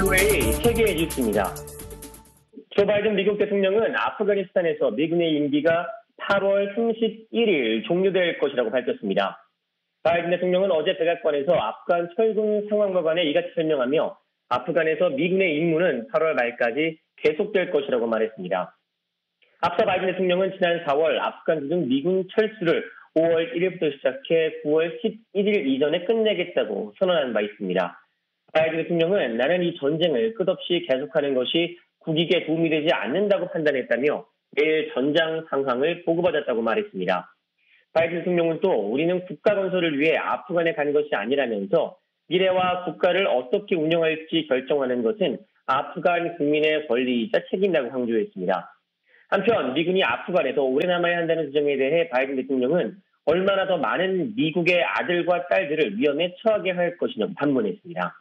VOA 세계의 뉴스입니다. 조 바이든 미국 대통령은 아프가니스탄에서 미군의 임기가 8월 31일 종료될 것이라고 밝혔습니다. 바이든 대통령은 어제 백악관에서 아프간 철군 상황과 관해 이같이 설명하며 아프간에서 미군의 임무는 8월 말까지 계속될 것이라고 말했습니다. 앞서 바이든 대통령은 지난 4월 아프간 등 미군 철수를 5월 1일부터 시작해 9월 11일 이전에 끝내겠다고 선언한 바 있습니다. 바이든 대통령은 나는 이 전쟁을 끝없이 계속하는 것이 국익에 도움이 되지 않는다고 판단했다며 매일 전장 상황을 보고받았다고 말했습니다. 바이든 대통령은 또 우리는 국가 건설을 위해 아프간에 간 것이 아니라면서 미래와 국가를 어떻게 운영할지 결정하는 것은 아프간 국민의 권리이자 책임이라고 강조했습니다. 한편 미군이 아프간에 더 오래 남아야 한다는 주장에 대해 바이든 대통령은 얼마나 더 많은 미국의 아들과 딸들을 위험에 처하게 할 것이냐고 반문했습니다.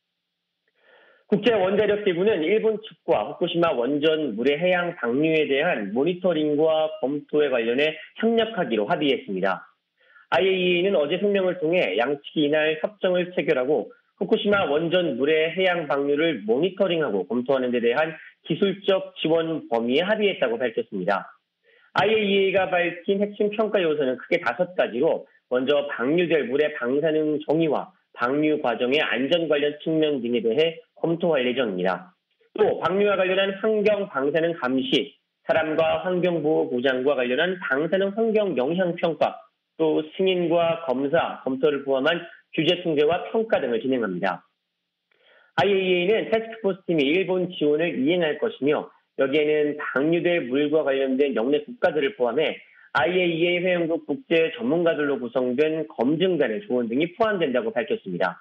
국제원자력기구는 일본 측과 후쿠시마 원전 물의 해양 방류에 대한 모니터링과 검토에 관련해 협력하기로 합의했습니다. IAEA는 어제 성명을 통해 양측이 이날 협정을 체결하고 후쿠시마 원전 물의 해양 방류를 모니터링하고 검토하는 데 대한 기술적 지원 범위에 합의했다고 밝혔습니다. IAEA가 밝힌 핵심 평가 요소는 크게 5가지로 먼저 방류될 물의 방사능 정의와 방류 과정의 안전 관련 측면 등에 대해 검토할 예정입니다. 또 방류와 관련한 환경 방사능 감시, 사람과 환경보호 보장과 관련한 방사능 환경 영향 평가, 또 승인과 검사, 검토를 포함한 규제 통제와 평가 등을 진행합니다. IAEA는 태스크포스 팀이 일본 지원을 이행할 것이며 여기에는 방류될 물과 관련된 영내 국가들을 포함해 IAEA 회원국 국제 전문가들로 구성된 검증단의 조언 등이 포함된다고 밝혔습니다.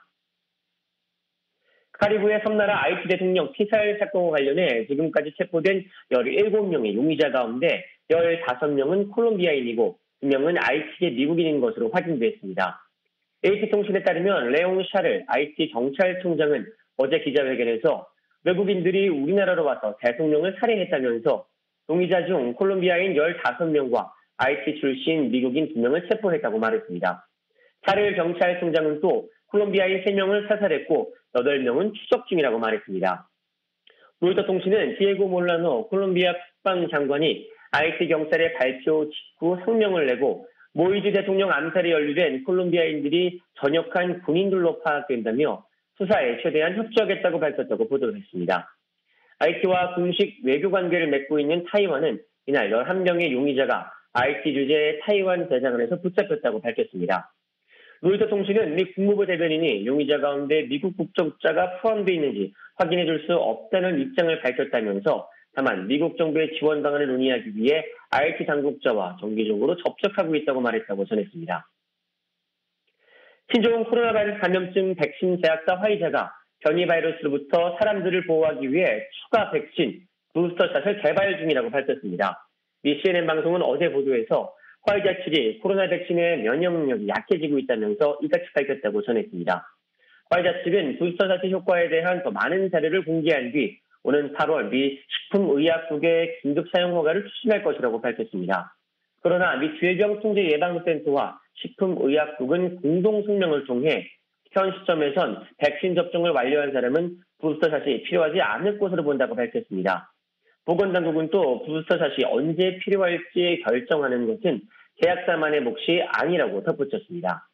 카리브해 섬나라 아이티 대통령 피살 사건과 관련해 지금까지 체포된 17명의 용의자 가운데 15명은 콜롬비아인이고 2명은 아이티계 미국인인 것으로 확인됐습니다. AP통신에 따르면 레옹 샤를 아이티 경찰청장은 어제 기자회견에서 외국인들이 우리나라로 와서 대통령을 살해했다면서 용의자 중 콜롬비아인 15명과 아이티 출신 미국인 2명을 체포했다고 말했습니다. 샤를 경찰청장은 또 콜롬비아인 3명을 사살했고 8명은 추적 중이라고 말했습니다. 로이터 통신은 디에고 몰라노 콜롬비아 국방장관이 아이티 경찰의 발표 직후 성명을 내고 모이즈 대통령 암살에 연루된 콜롬비아인들이 전역한 군인들로 파악된다며 수사에 최대한 협조하겠다고 밝혔다고 보도했습니다. 아이티와 공식 외교 관계를 맺고 있는 타이완은 이날 11명의 용의자가 아이티 주재의 타이완 대사관에서 붙잡혔다고 밝혔습니다. 로이터 통신은 미 국무부 대변인이 용의자 가운데 미국 국적자가 포함되어 있는지 확인해 줄 수 없다는 입장을 밝혔다면서 다만 미국 정부의 지원 방안을 논의하기 위해 아이티 당국자와 정기적으로 접촉하고 있다고 말했다고 전했습니다. 신종 코로나 바이러스 감염증 백신 제약사 화이자가 변이 바이러스로부터 사람들을 보호하기 위해 추가 백신 부스터샷을 개발 중이라고 밝혔습니다. 미 CNN 방송은 어제 보도에서 화이자 측이 코로나 백신의 면역력이 약해지고 있다면서 이같이 밝혔다고 전했습니다. 화이자 측은 부스터샷의 효과에 대한 더 많은 자료를 공개한 뒤 오는 8월 미 식품의약국의 긴급 사용 허가를 추진할 것이라고 밝혔습니다. 그러나 미 주의병통제예방센터와 식품의약국은 공동 성명을 통해 현 시점에선 백신 접종을 완료한 사람은 부스터샷이 필요하지 않을 것으로 본다고 밝혔습니다. 보건당국은 또 부스터샷이 언제 필요할지 결정하는 것은 제약사만의 몫이 아니라고 덧붙였습니다.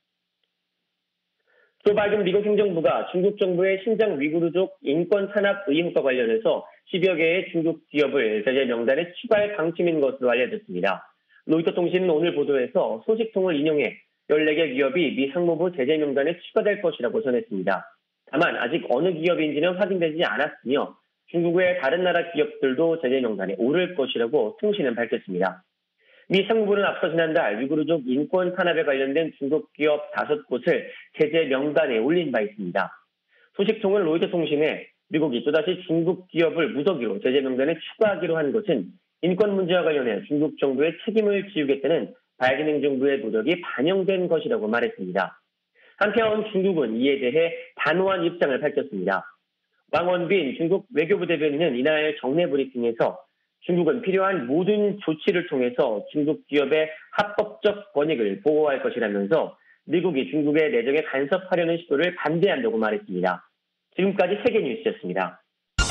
조 바이든 미국 행정부가 중국 정부의 신장 위구르족 인권 탄압 의혹과 관련해서 10여 개의 중국 기업을 제재 명단에 추가할 방침인 것으로 알려졌습니다. 로이터 통신은 오늘 보도에서 소식통을 인용해 14개 기업이 미 상무부 제재 명단에 추가될 것이라고 전했습니다. 다만 아직 어느 기업인지는 확인되지 않았으며 중국의 다른 나라 기업들도 제재 명단에 오를 것이라고 통신은 밝혔습니다. 미 상무부는 앞서 지난달 위구르족 인권 탄압에 관련된 중국 기업 5곳을 제재 명단에 올린 바 있습니다. 소식통은 로이터 통신에 미국이 또다시 중국 기업을 무더기로 제재 명단에 추가하기로 한 것은 인권 문제와 관련해 중국 정부의 책임을 지우겠다는 바이든 행정부의 노력이 반영된 것이라고 말했습니다. 한편 중국은 이에 대해 단호한 입장을 밝혔습니다. 왕원빈 중국 외교부 대변인은 이날 정례 브리핑에서 중국은 필요한 모든 조치를 통해서 중국 기업의 합법적 권익을 보호할 것이라면서 미국이 중국의 내정에 간섭하려는 시도를 반대한다고 말했습니다. 지금까지 세계뉴스였습니다.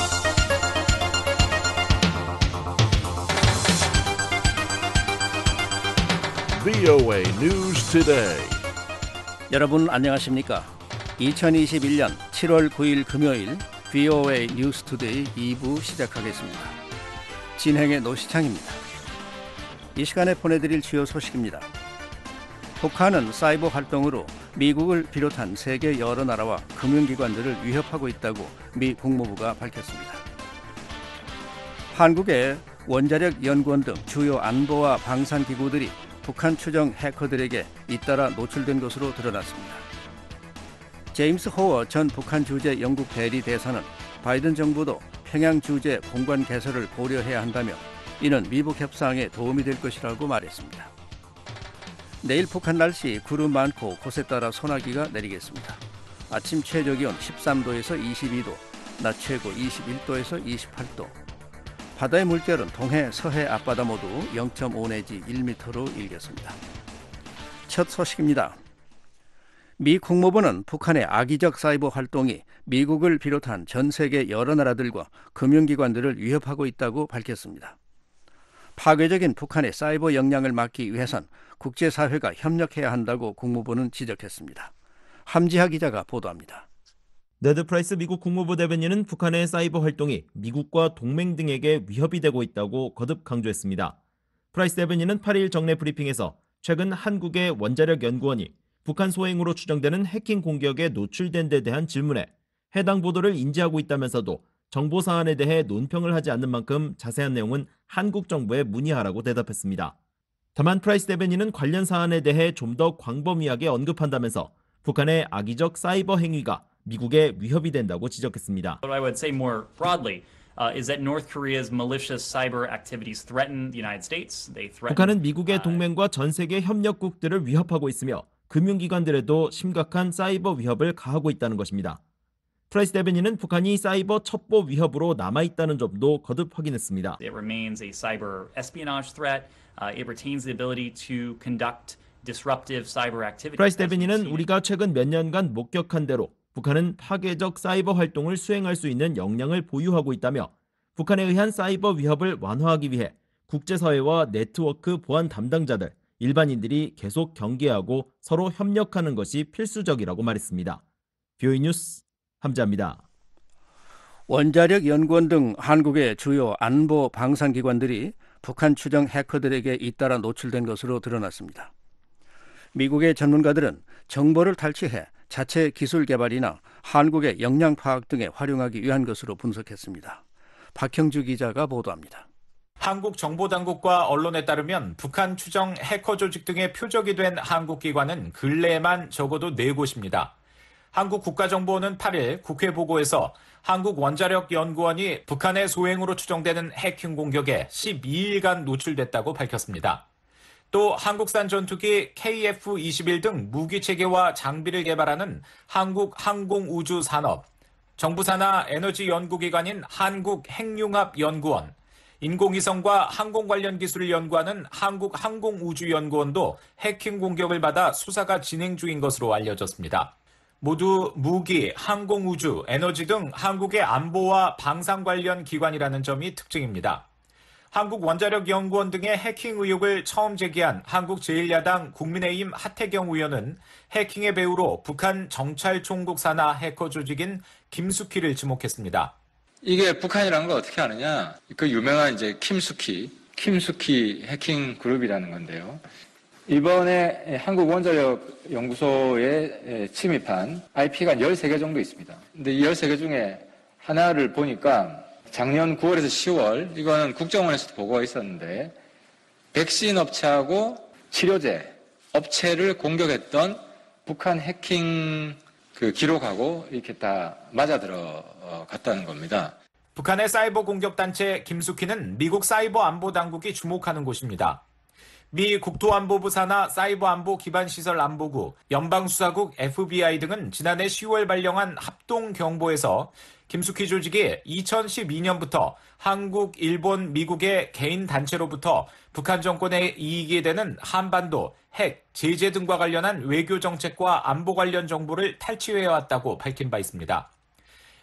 VOA News Today. 여러분 안녕하십니까? 2021년 7월 9일 금요일 VOA News Today 2부 시작하겠습니다. 진행의 노시창입니다. 이 시간에 보내드릴 주요 소식입니다. 북한은 사이버 활동으로 미국을 비롯한 세계 여러 나라와 금융기관들을 위협하고 있다고 미 국무부가 밝혔습니다. 한국의 원자력 연구원 등 주요 안보와 방산기구들이 북한 추정 해커들에게 잇따라 노출된 것으로 드러났습니다. 제임스 호워 전 북한 주재 영국 대리 대사는 바이든 정부도 평양 주재 공관 개설을 고려해야 한다며 이는 미북 협상에 도움이 될 것이라고 말했습니다. 내일 북한 날씨 구름 많고 곳에 따라 소나기가 내리겠습니다. 아침 최저 기온 13도에서 22도, 낮 최고 21도에서 28도. 바다의 물결은 동해, 서해 앞바다 모두 0.5 내지 1m로 일겠습니다. 첫 소식입니다. 미 국무부는 북한의 악의적 사이버 활동이 미국을 비롯한 전 세계 여러 나라들과 금융기관들을 위협하고 있다고 밝혔습니다. 파괴적인 북한의 사이버 역량을 막기 위해선 국제사회가 협력해야 한다고 국무부는 지적했습니다. 함지하 기자가 보도합니다. 네드 프라이스 미국 국무부 대변인은 북한의 사이버 활동이 미국과 동맹 등에게 위협이 되고 있다고 거듭 강조했습니다. 프라이스 대변인은 8일 정례 브리핑에서 최근 한국의 원자력 연구원이 북한 소행으로 추정되는 해킹 공격에 노출된 데 대한 질문에 해당 보도를 인지하고 있다면서도 정보 사안에 대해 논평을 하지 않는 만큼 자세한 내용은 한국 정부에 문의하라고 대답했습니다. 다만 프라이스 대변인은 관련 사안에 대해 좀 더 광범위하게 언급한다면서 북한의 악의적 사이버 행위가 미국의 위협이 된다고 지적했습니다. What I would say more broadly is that North Korea's malicious cyber activities threaten the United States. They threaten. 북한은 미국의 동맹과 전 세계 협력국들을 위협하고 있으며 금융기관들에도 심각한 사이버 위협을 가하고 있다는 것입니다. 프라이스 대변인은 북한이 사이버 첩보 위협으로 남아있다는 점도 거듭 확인했습니다. It remains a cyber espionage threat. It retains the ability to conduct disruptive cyber activities. 프라이스 대변인은 우리가 최근 몇 년간 목격한 대로 북한은 파괴적 사이버 활동을 수행할 수 있는 역량을 보유하고 있다며 북한에 의한 사이버 위협을 완화하기 위해 국제사회와 네트워크 보안 담당자들, 일반인들이 계속 경계하고 서로 협력하는 것이 필수적이라고 말했습니다. VOA 뉴스 함지하입니다. 원자력 연구원 등 한국의 주요 안보 방산기관들이 북한 추정 해커들에게 잇따라 노출된 것으로 드러났습니다. 미국의 전문가들은 정보를 탈취해 자체 기술 개발이나 한국의 역량 파악 등에 활용하기 위한 것으로 분석했습니다. 박형주 기자가 보도합니다. 한국 정보당국과 언론에 따르면 북한 추정 해커 조직 등의 표적이 된 한국 기관은 근래에만 적어도 4곳입니다. 한국 국가정보원은 8일 국회 보고에서 한국 원자력 연구원이 북한의 소행으로 추정되는 해킹 공격에 12일간 노출됐다고 밝혔습니다. 또 한국산 전투기 KF-21 등 무기체계와 장비를 개발하는 한국항공우주산업, 정부 산하 에너지 연구기관인 한국핵융합연구원, 인공위성과 항공 관련 기술을 연구하는 한국항공우주연구원도 해킹 공격을 받아 수사가 진행 중인 것으로 알려졌습니다. 모두 무기, 항공우주, 에너지 등 한국의 안보와 방산 관련 기관이라는 점이 특징입니다. 한국원자력연구원 등의 해킹 의혹을 처음 제기한 한국제1야당 국민의힘 하태경 의원은 해킹의 배후로 북한 정찰총국 산하 해커 조직인 김숙희를 지목했습니다. 이게 북한이라는 걸 어떻게 아느냐? 그 유명한 이제 김숙희 해킹 그룹이라는 건데요. 이번에 한국원자력연구소에 침입한 IP가 한 13개 정도 있습니다. 근데 이 13개 중에 하나를 보니까 작년 9월에서 10월, 이거는 국정원에서도 보고가 있었는데, 백신 업체하고 치료제 업체를 공격했던 북한 해킹 그 기록하고 이렇게 다 맞아 들어갔다는 겁니다. 북한의 사이버 공격 단체 김숙희는 미국 사이버 안보 당국이 주목하는 곳입니다. 미 국토안보부 산하 사이버안보 기반시설 안보구, 연방수사국 FBI 등은 지난해 10월 발령한 합동경보에서 김숙희 조직이 2012년부터 한국, 일본, 미국의 개인 단체로부터 북한 정권의 이익이 되는 한반도, 핵, 제재 등과 관련한 외교 정책과 안보 관련 정보를 탈취해왔다고 밝힌 바 있습니다.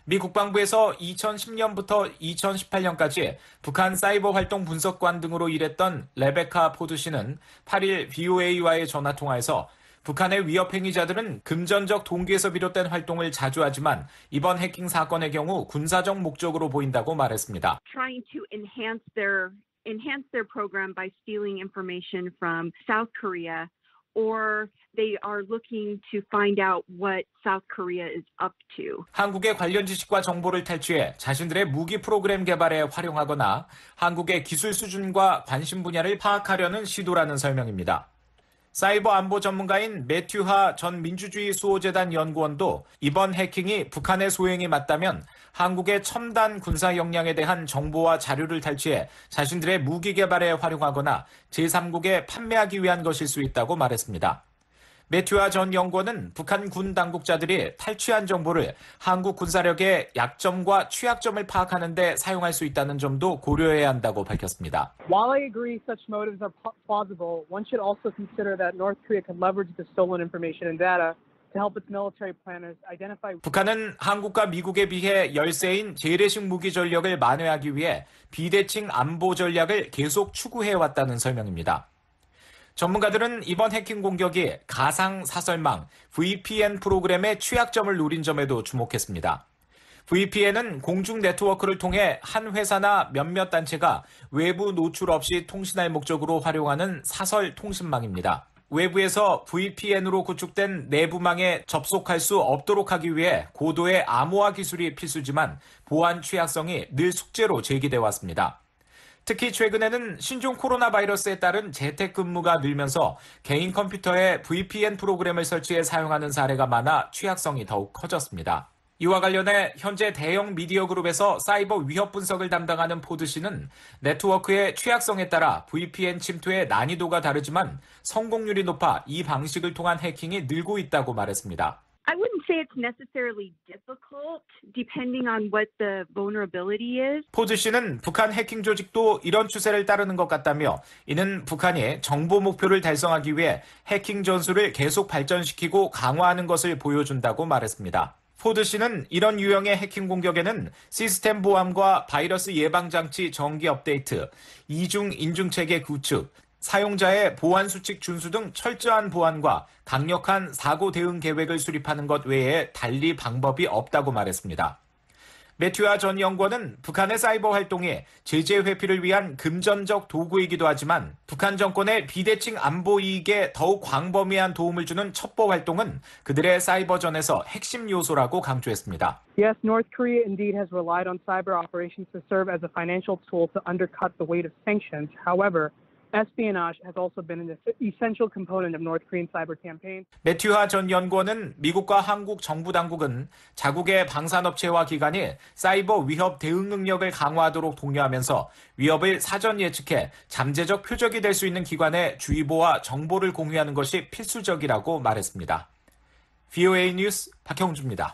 미 국방부에서 2010년부터 2018년까지 북한 사이버 활동 분석관 등으로 일했던 레베카 포드 씨는 8일 VOA와의 전화통화에서 북한의 위협 행위자들은 금전적 동기에서 비롯된 활동을 자주 하지만 이번 해킹 사건의 경우 군사적 목적으로 보인다고 말했습니다. Trying to enhance their program by stealing information from South Korea, or they are looking to find out what South Korea is up to. 한국의 관련 지식과 정보를 탈취해 자신들의 무기 프로그램 개발에 활용하거나 한국의 기술 수준과 관심 분야를 파악하려는 시도라는 설명입니다. 사이버 안보 전문가인 매튜하 전 민주주의 수호재단 연구원도 이번 해킹이 북한의 소행이 맞다면 한국의 첨단 군사 역량에 대한 정보와 자료를 탈취해 자신들의 무기 개발에 활용하거나 제3국에 판매하기 위한 것일 수 있다고 말했습니다. 매튜하 전 연구원은 북한 군 당국자들이 탈취한 정보를 한국 군사력의 약점과 취약점을 파악하는 데 사용할 수 있다는 점도 고려해야 한다고 밝혔습니다. While I agree such motives are plausible, one should also consider that North Korea could leverage the stolen information and data to help its military planners identify. 북한은 한국과 미국에 비해 열세인 재래식 무기 전력을 만회하기 위해 비대칭 안보 전략을 계속 추구해왔다는 설명입니다. 전문가들은 이번 해킹 공격이 가상 사설망 VPN 프로그램의 취약점을 노린 점에도 주목했습니다. VPN은 공중 네트워크를 통해 한 회사나 몇몇 단체가 외부 노출 없이 통신할 목적으로 활용하는 사설 통신망입니다. 외부에서 VPN으로 구축된 내부망에 접속할 수 없도록 하기 위해 고도의 암호화 기술이 필수지만 보안 취약성이 늘 숙제로 제기돼 왔습니다. 특히 최근에는 신종 코로나 바이러스에 따른 재택근무가 늘면서 개인 컴퓨터에 VPN 프로그램을 설치해 사용하는 사례가 많아 취약성이 더욱 커졌습니다. 이와 관련해 현재 대형 미디어 그룹에서 사이버 위협 분석을 담당하는 포드 씨는 네트워크의 취약성에 따라 VPN 침투의 난이도가 다르지만 성공률이 높아 이 방식을 통한 해킹이 늘고 있다고 말했습니다. I wouldn't say it's necessarily difficult, depending on what the vulnerability is. 포드 씨는 북한 해킹 조직도 이런 추세를 따르는 것 같다며 이는 북한이 정보 목표를 달성하기 위해 해킹 전술을 계속 발전시키고 강화하는 것을 보여준다고 말했습니다. 포드 씨는 이런 유형의 해킹 공격에는 시스템 보안과 바이러스 예방 장치 정기 업데이트, 이중 인증 체계 구축, 사용자의 보안 수칙 준수 등 철저한 보안과 강력한 사고 대응 계획을 수립하는 것 외에 달리 방법이 없다고 말했습니다. 매튜하 전 연구원은 북한의 사이버 활동이 제재 회피를 위한 금전적 도구이기도 하지만 북한 정권의 비대칭 안보 이익에 더욱 광범위한 도움을 주는 첩보 활동은 그들의 사이버전에서 핵심 요소라고 강조했습니다. Yes, North Korea indeed has relied on cyber operations to serve as a financial tool to undercut the weight of sanctions. However, espionage has also been an essential component of North Korean cyber campaigns. 매튜하 전 연구원은 미국과 한국 정부 당국은 자국의 방산업체와 기관이 사이버 위협 대응 능력을 강화하도록 독려하면서 위협을 사전 예측해 잠재적 표적이 될 수 있는 기관의 주의보와 정보를 공유하는 것이 필수적이라고 말했습니다. VOA 뉴스 박형주입니다.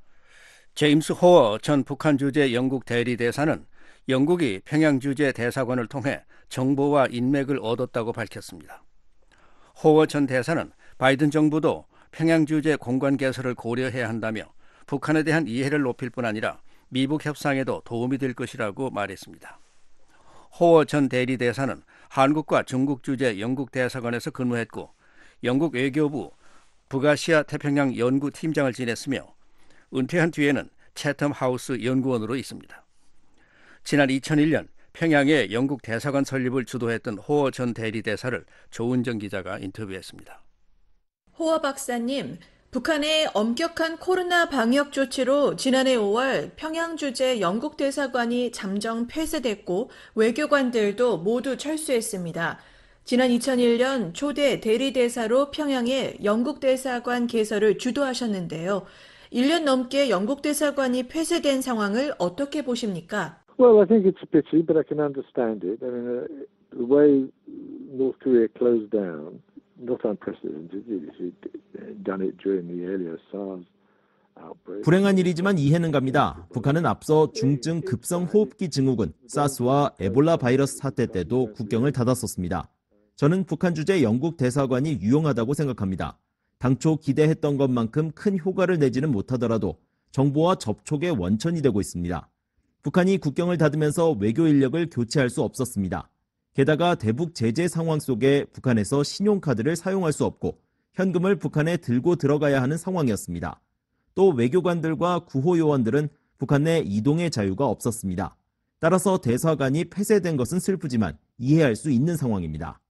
제임스 호어 전 북한 주재 영국 대리대사는 영국이 평양 주재 대사관을 통해 정보와 인맥을 얻었다고 밝혔습니다. 호워 전 대사는 바이든 정부도 평양 주재 공관 개설을 고려해야 한다며 북한에 대한 이해를 높일 뿐 아니라 미북 협상에도 도움이 될 것이라고 말했습니다. 호워 전 대리대사는 한국과 중국 주재 영국 대사관에서 근무했고 영국 외교부 북아시아 태평양 연구팀장을 지냈으며 은퇴한 뒤에는 채텀 하우스 연구원으로 있습니다. 지난 2001년 평양에 영국 대사관 설립을 주도했던 호어 전 대리대사를 조은정 기자가 인터뷰했습니다. 호어 박사님, 북한의 엄격한 코로나 방역 조치로 지난해 5월 평양 주재 영국 대사관이 잠정 폐쇄됐고 외교관들도 모두 철수했습니다. 지난 2001년 초대 대리대사로 평양에 영국 대사관 개설을 주도하셨는데요. 1년 넘게 영국 대사관이 폐쇄된 상황을 어떻게 보십니까? Well, I think it's a pity, but I can understand it. I mean, the way North Korea closed down, not unprecedented. It's done it during the earlier SARS outbreak. 불행한 일이지만 이해는 갑니다. 북한은 앞서 중증 급성 호흡기 증후군 사스와 에볼라 바이러스 사태 때도 국경을 닫았었습니다. 저는 북한 주재 영국 대사관이 유용하다고 생각합니다. 당초 기대했던 것만큼 큰 효과를 내지는 못하더라도 정보와 접촉의 원천이 되고 있습니다. 북한이 국경을 닫으면서 외교 인력을 교체할 수 없었습니다. 게다가 대북 제재 상황 속에 북한에서 신용카드를 사용할 수 없고 현금을 북한에 들고 들어가야 하는 상황이었습니다. 또 외교관들과 구호요원들은 북한 내 이동의 자유가 없었습니다. 따라서 대사관이 폐쇄된 것은 슬프지만 이해할 수 있는 상황입니다.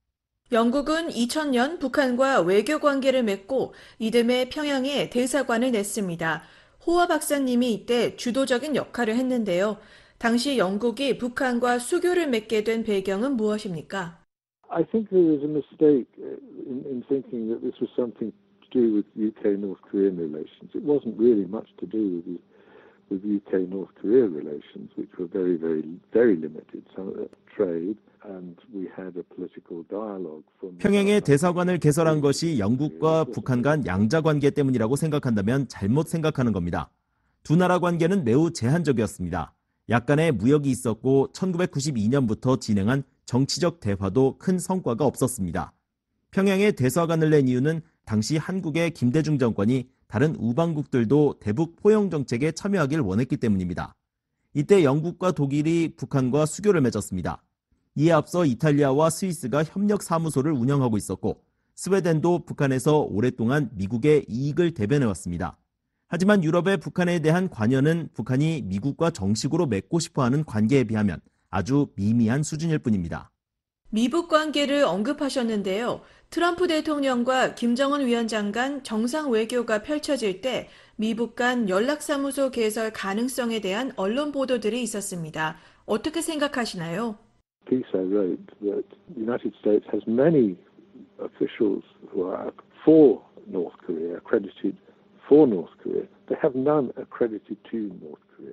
영국은 2000년 북한과 외교 관계를 맺고 이듬해 평양에 대사관을 냈습니다. 호화 박사님이 이때 주도적인 역할을 했는데요. 당시 영국이 북한과 수교를 맺게 된 배경은 무엇입니까? I think there was a mistake in thinking that this was something to do with UK-North Korean relations. It wasn't really much to do with UK-North Korea relations, which were very, very, very limited. Some of the trade, and we had a political dialogue from. 평양에 대사관을 개설한 것이 영국과 북한 간 양자 관계 때문이라고 생각한다면 잘못 생각하는 겁니다. 두 나라 관계는 매우 제한적이었습니다. 약간의 무역이 있었고 1992년부터 진행한 정치적 대화도 큰 성과가 없었습니다. 평양에 대사관을 낸 이유는 당시 한국의 김대중 정권이 다른 우방국들도 대북 포용 정책에 참여하길 원했기 때문입니다. 이때 영국과 독일이 북한과 수교를 맺었습니다. 이에 앞서 이탈리아와 스위스가 협력 사무소를 운영하고 있었고 스웨덴도 북한에서 오랫동안 미국의 이익을 대변해왔습니다. 하지만 유럽의 북한에 대한 관여는 북한이 미국과 정식으로 맺고 싶어하는 관계에 비하면 아주 미미한 수준일 뿐입니다. 미북 관계를 언급하셨는데요. 트럼프 대통령과 김정은 위원장 간 정상 외교가 펼쳐질 때 미북 간 연락사무소 개설 가능성에 대한 언론 보도들이 있었습니다. 어떻게 생각하시나요? Piece I wrote that the United States has many officials who are for North Korea, accredited for North Korea. They have none accredited to North Korea.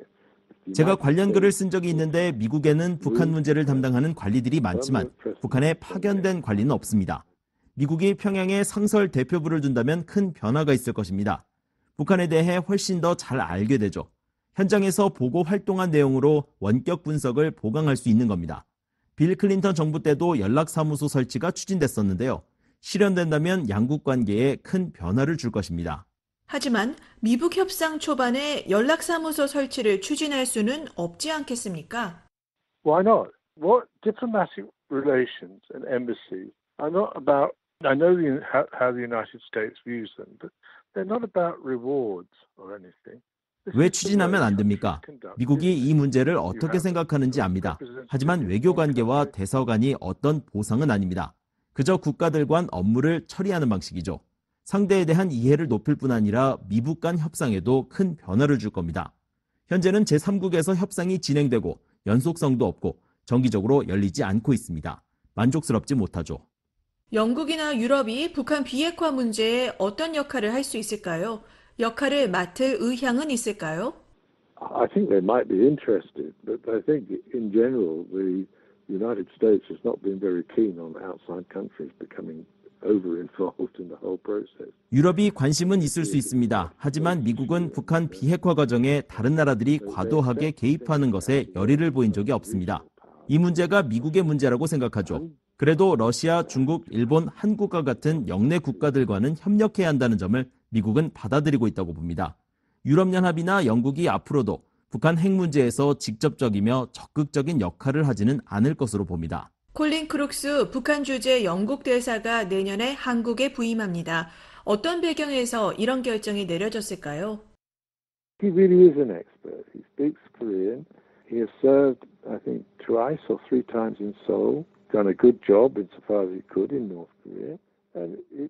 제가 관련 글을 쓴 적이 있는데 미국에는 북한 문제를 담당하는 관리들이 많지만 북한에 파견된 관리는 없습니다. 미국이 평양에 상설 대표부를 둔다면 큰 변화가 있을 것입니다. 북한에 대해 훨씬 더 잘 알게 되죠. 현장에서 보고 활동한 내용으로 원격 분석을 보강할 수 있는 겁니다. 빌 클린턴 정부 때도 연락사무소 설치가 추진됐었는데요. 실현된다면 양국 관계에 큰 변화를 줄 것입니다. 하지만 미북 협상 초반에 연락사무소 설치를 추진할 수는 없지 않겠습니까? Why not? What diplomatic relations and embassies are not about. I know how the United States views them, but they're not about rewards or anything. 왜 추진하면 안 됩니까? 미국이 이 문제를 어떻게 생각하는지 압니다. 하지만 외교관계와 대사관이 어떤 보상은 아닙니다. 그저 국가들 간 업무를 처리하는 방식이죠. 상대에 대한 이해를 높일 뿐 아니라 미북 간 협상에도 큰 변화를 줄 겁니다. 현재는 제3국에서 협상이 진행되고 연속성도 없고 정기적으로 열리지 않고 있습니다. 만족스럽지 못하죠. 영국이나 유럽이 북한 비핵화 문제에 어떤 역할을 할 수 있을까요? 역할을 맡을 의향은 있을까요? I think they might be interested, but I think in general the United States has not been very keen on outside countries becoming over-involved in the whole process. 유럽이 관심은 있을 수 있습니다. 하지만 미국은 북한 비핵화 과정에 다른 나라들이 과도하게 개입하는 것에 열의를 보인 적이 없습니다. 이 문제가 미국의 문제라고 생각하죠. 그래도 러시아, 중국, 일본, 한국과 같은 영내 국가들과는 협력해야 한다는 점을 미국은 받아들이고 있다고 봅니다. 유럽연합이나 영국이 앞으로도 북한 핵 문제에서 직접적이며 적극적인 역할을 하지는 않을 것으로 봅니다. 콜린 크룩스 북한 주재 영국 대사가 내년에 한국에 부임합니다. 어떤 배경에서 이런 결정이 내려졌을까요? He really is an expert. He speaks Korean. He has served, I think, twice or three times in Seoul. Done a good job insofar as he could in North Korea. And it's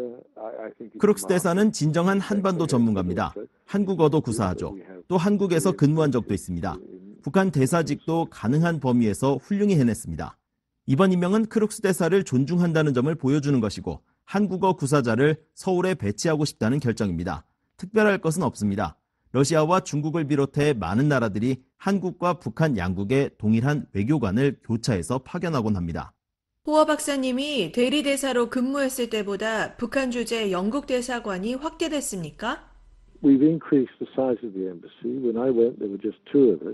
크룩스 대사는 진정한 한반도 전문가입니다. 한국어도 구사하죠. 또 한국에서 근무한 적도 있습니다. 북한 대사직도 가능한 범위에서 훌륭히 해냈습니다. 이번 임명은 크룩스 대사를 존중한다는 점을 보여주는 것이고 한국어 구사자를 서울에 배치하고 싶다는 결정입니다. 특별할 것은 없습니다. 러시아와 중국을 비롯해 많은 나라들이 한국과 북한 양국에 동일한 외교관을 교차해서 파견하곤 합니다. 호화 박사님이 대리대사로 근무했을 때보다 북한 주재 영국 대사관이 확대됐습니까? We've increased the size of the embassy. When I went, there were just two of us,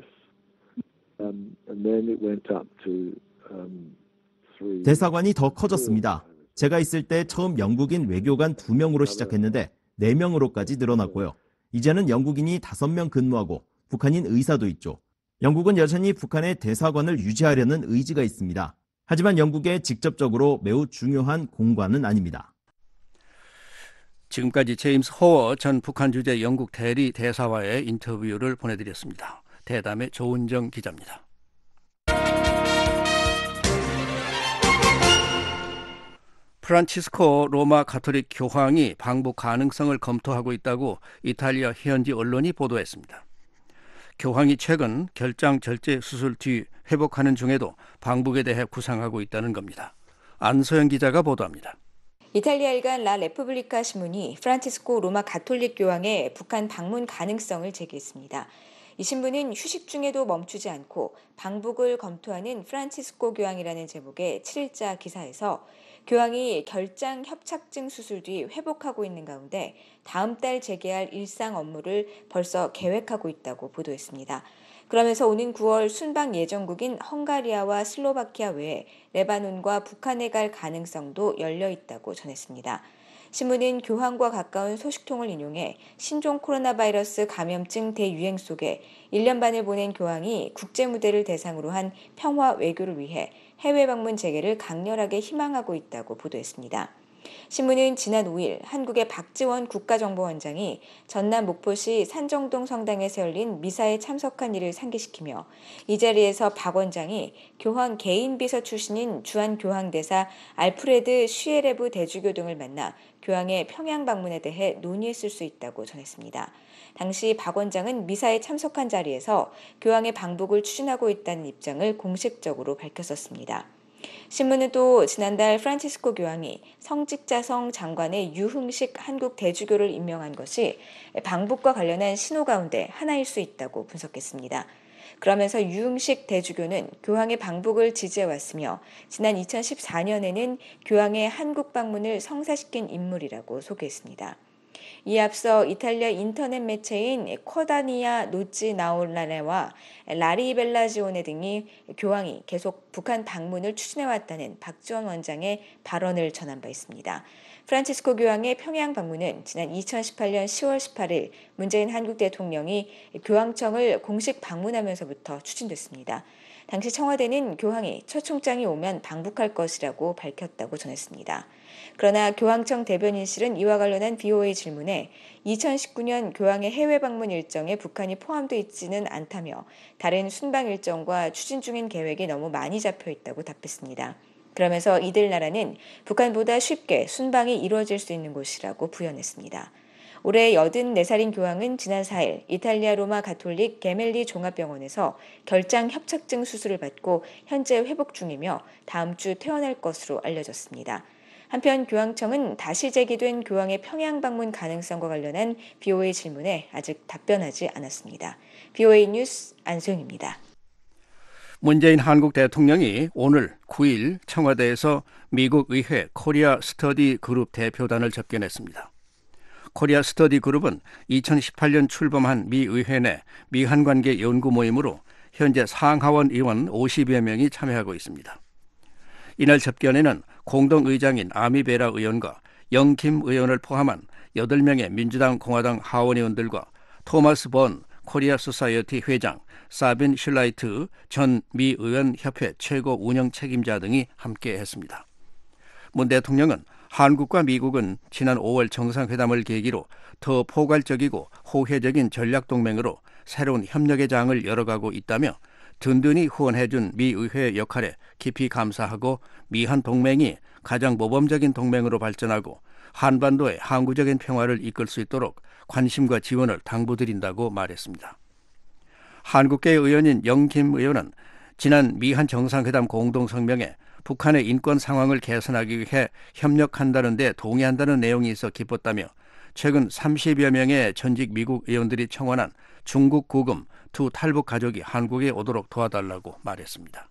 and then it went up to three. 대사관이 더 커졌습니다. 제가 있을 때 처음 영국인 외교관 2명으로 시작했는데 4명으로까지 늘어났고요. 이제는 영국인이 5명 근무하고 북한인 의사도 있죠. 영국은 여전히 북한의 대사관을 유지하려는 의지가 있습니다. 하지만 영국에 직접적으로 매우 중요한 공관은 아닙니다. 지금까지 제임스 호워 전 북한 주재 영국 대리 대사와의 인터뷰를 보내드렸습니다. 대담의 조은정 기자입니다. 프란치스코 로마 가톨릭 교황이 방북 가능성을 검토하고 있다고 이탈리아 현지 언론이 보도했습니다. 교황이 최근 결장 절제 수술 뒤 회복하는 중에도 방북에 대해 구상하고 있다는 겁니다. 안소영 기자가 보도합니다. 이탈리아 일간 라 레푸블리카 신문이 프란치스코 로마 가톨릭 교황의 북한 방문 가능성을 제기했습니다. 이 신문은 휴식 중에도 멈추지 않고 방북을 검토하는 프란치스코 교황이라는 제목의 7일자 기사에서 교황이 결장 협착증 수술 뒤 회복하고 있는 가운데 다음 달 재개할 일상 업무를 벌써 계획하고 있다고 보도했습니다. 그러면서 오는 9월 순방 예정국인 헝가리아와 슬로바키아 외에 레바논과 북한에 갈 가능성도 열려 있다고 전했습니다. 신문은 교황과 가까운 소식통을 인용해 신종 코로나 바이러스 감염증 대유행 속에 1년 반을 보낸 교황이 국제무대를 대상으로 한 평화 외교를 위해 해외 방문 재개를 강렬하게 희망하고 있다고 보도했습니다. 신문은 지난 5일 한국의 박지원 국가정보원장이 전남 목포시 산정동 성당에서 열린 미사에 참석한 일을 상기시키며 이 자리에서 박 원장이 교황 개인 비서 출신인 주한 교황대사 알프레드 슈에레브 대주교 등을 만나 교황의 평양 방문에 대해 논의했을 수 있다고 전했습니다. 당시 박 원장은 미사에 참석한 자리에서 교황의 방북을 추진하고 있다는 입장을 공식적으로 밝혔었습니다. 신문은 또 지난달 프란치스코 교황이 성직자성 장관의 유흥식 한국 대주교를 임명한 것이 방북과 관련한 신호 가운데 하나일 수 있다고 분석했습니다. 그러면서 유흥식 대주교는 교황의 방북을 지지해왔으며 지난 2014년에는 교황의 한국 방문을 성사시킨 인물이라고 소개했습니다. 이에 앞서 이탈리아 인터넷 매체인 코다니아 노치 나올라네와 라리 벨라지오네 등이 교황이 계속 북한 방문을 추진해왔다는 박지원 원장의 발언을 전한 바 있습니다. 프란치스코 교황의 평양 방문은 지난 2018년 10월 18일 문재인 한국 대통령이 교황청을 공식 방문하면서부터 추진됐습니다. 당시 청와대는 교황이 첫 총장이 오면 방북할 것이라고 밝혔다고 전했습니다. 그러나 교황청 대변인실은 이와 관련한 BOA 질문에 2019년 교황의 해외 방문 일정에 북한이 포함되어 있지는 않다며 다른 순방 일정과 추진 중인 계획이 너무 많이 잡혀 있다고 답했습니다. 그러면서 이들 나라는 북한보다 쉽게 순방이 이루어질 수 있는 곳이라고 부연했습니다. 올해 84살인 교황은 지난 4일 이탈리아 로마 가톨릭 게멜리 종합병원에서 결장 협착증 수술을 받고 현재 회복 중이며 다음 주 퇴원할 것으로 알려졌습니다. 한편 교황청은 다시 제기된 교황의 평양 방문 가능성과 관련한 BOA 질문에 아직 답변하지 않았습니다. BOA 뉴스 안소영입니다. 문재인 한국 대통령이 오늘 9일 청와대에서 미국 의회 코리아 스터디 그룹 대표단을 접견했습니다. 코리아 스터디 그룹은 2018년 출범한 미 의회 내 미한 관계 연구 모임으로 현재 상하원 의원 50여 명이 참여하고 있습니다. 이날 접견에는 공동의장인 아미베라 의원과 영김 의원을 포함한 8명의 민주당 공화당 하원 의원들과 토마스 본 코리아 소사이어티 회장, 사빈 슐라이트 전 미 의원 협회 최고 운영 책임자 등이 함께했습니다. 문 대통령은 한국과 미국은 지난 5월 정상회담을 계기로 더 포괄적이고 호혜적인 전략동맹으로 새로운 협력의 장을 열어가고 있다며 든든히 후원해준 미 의회의 역할에 깊이 감사하고 미한 동맹이 가장 모범적인 동맹으로 발전하고 한반도의 항구적인 평화를 이끌 수 있도록 관심과 지원을 당부드린다고 말했습니다. 한국계 의원인 영김 의원은 지난 미한 정상회담 공동성명에 북한의 인권 상황을 개선하기 위해 협력한다는 데 동의한다는 내용이 있어 기뻤다며 최근 30여 명의 전직 미국 의원들이 청원한 중국 구금 두 탈북 가족이 한국에 오도록 도와달라고 말했습니다.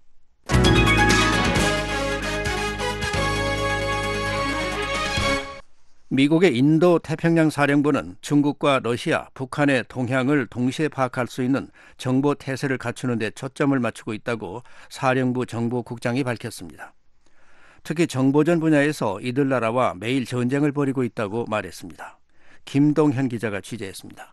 미국의 인도 태평양 사령부는 중국과 러시아, 북한의 동향을 동시에 파악할 수 있는 정보 태세를 갖추는 데 초점을 맞추고 있다고 사령부 정보국장이 밝혔습니다. 특히 정보전 분야에서 이들 나라와 매일 전쟁을 벌이고 있다고 말했습니다. 김동현 기자가 취재했습니다.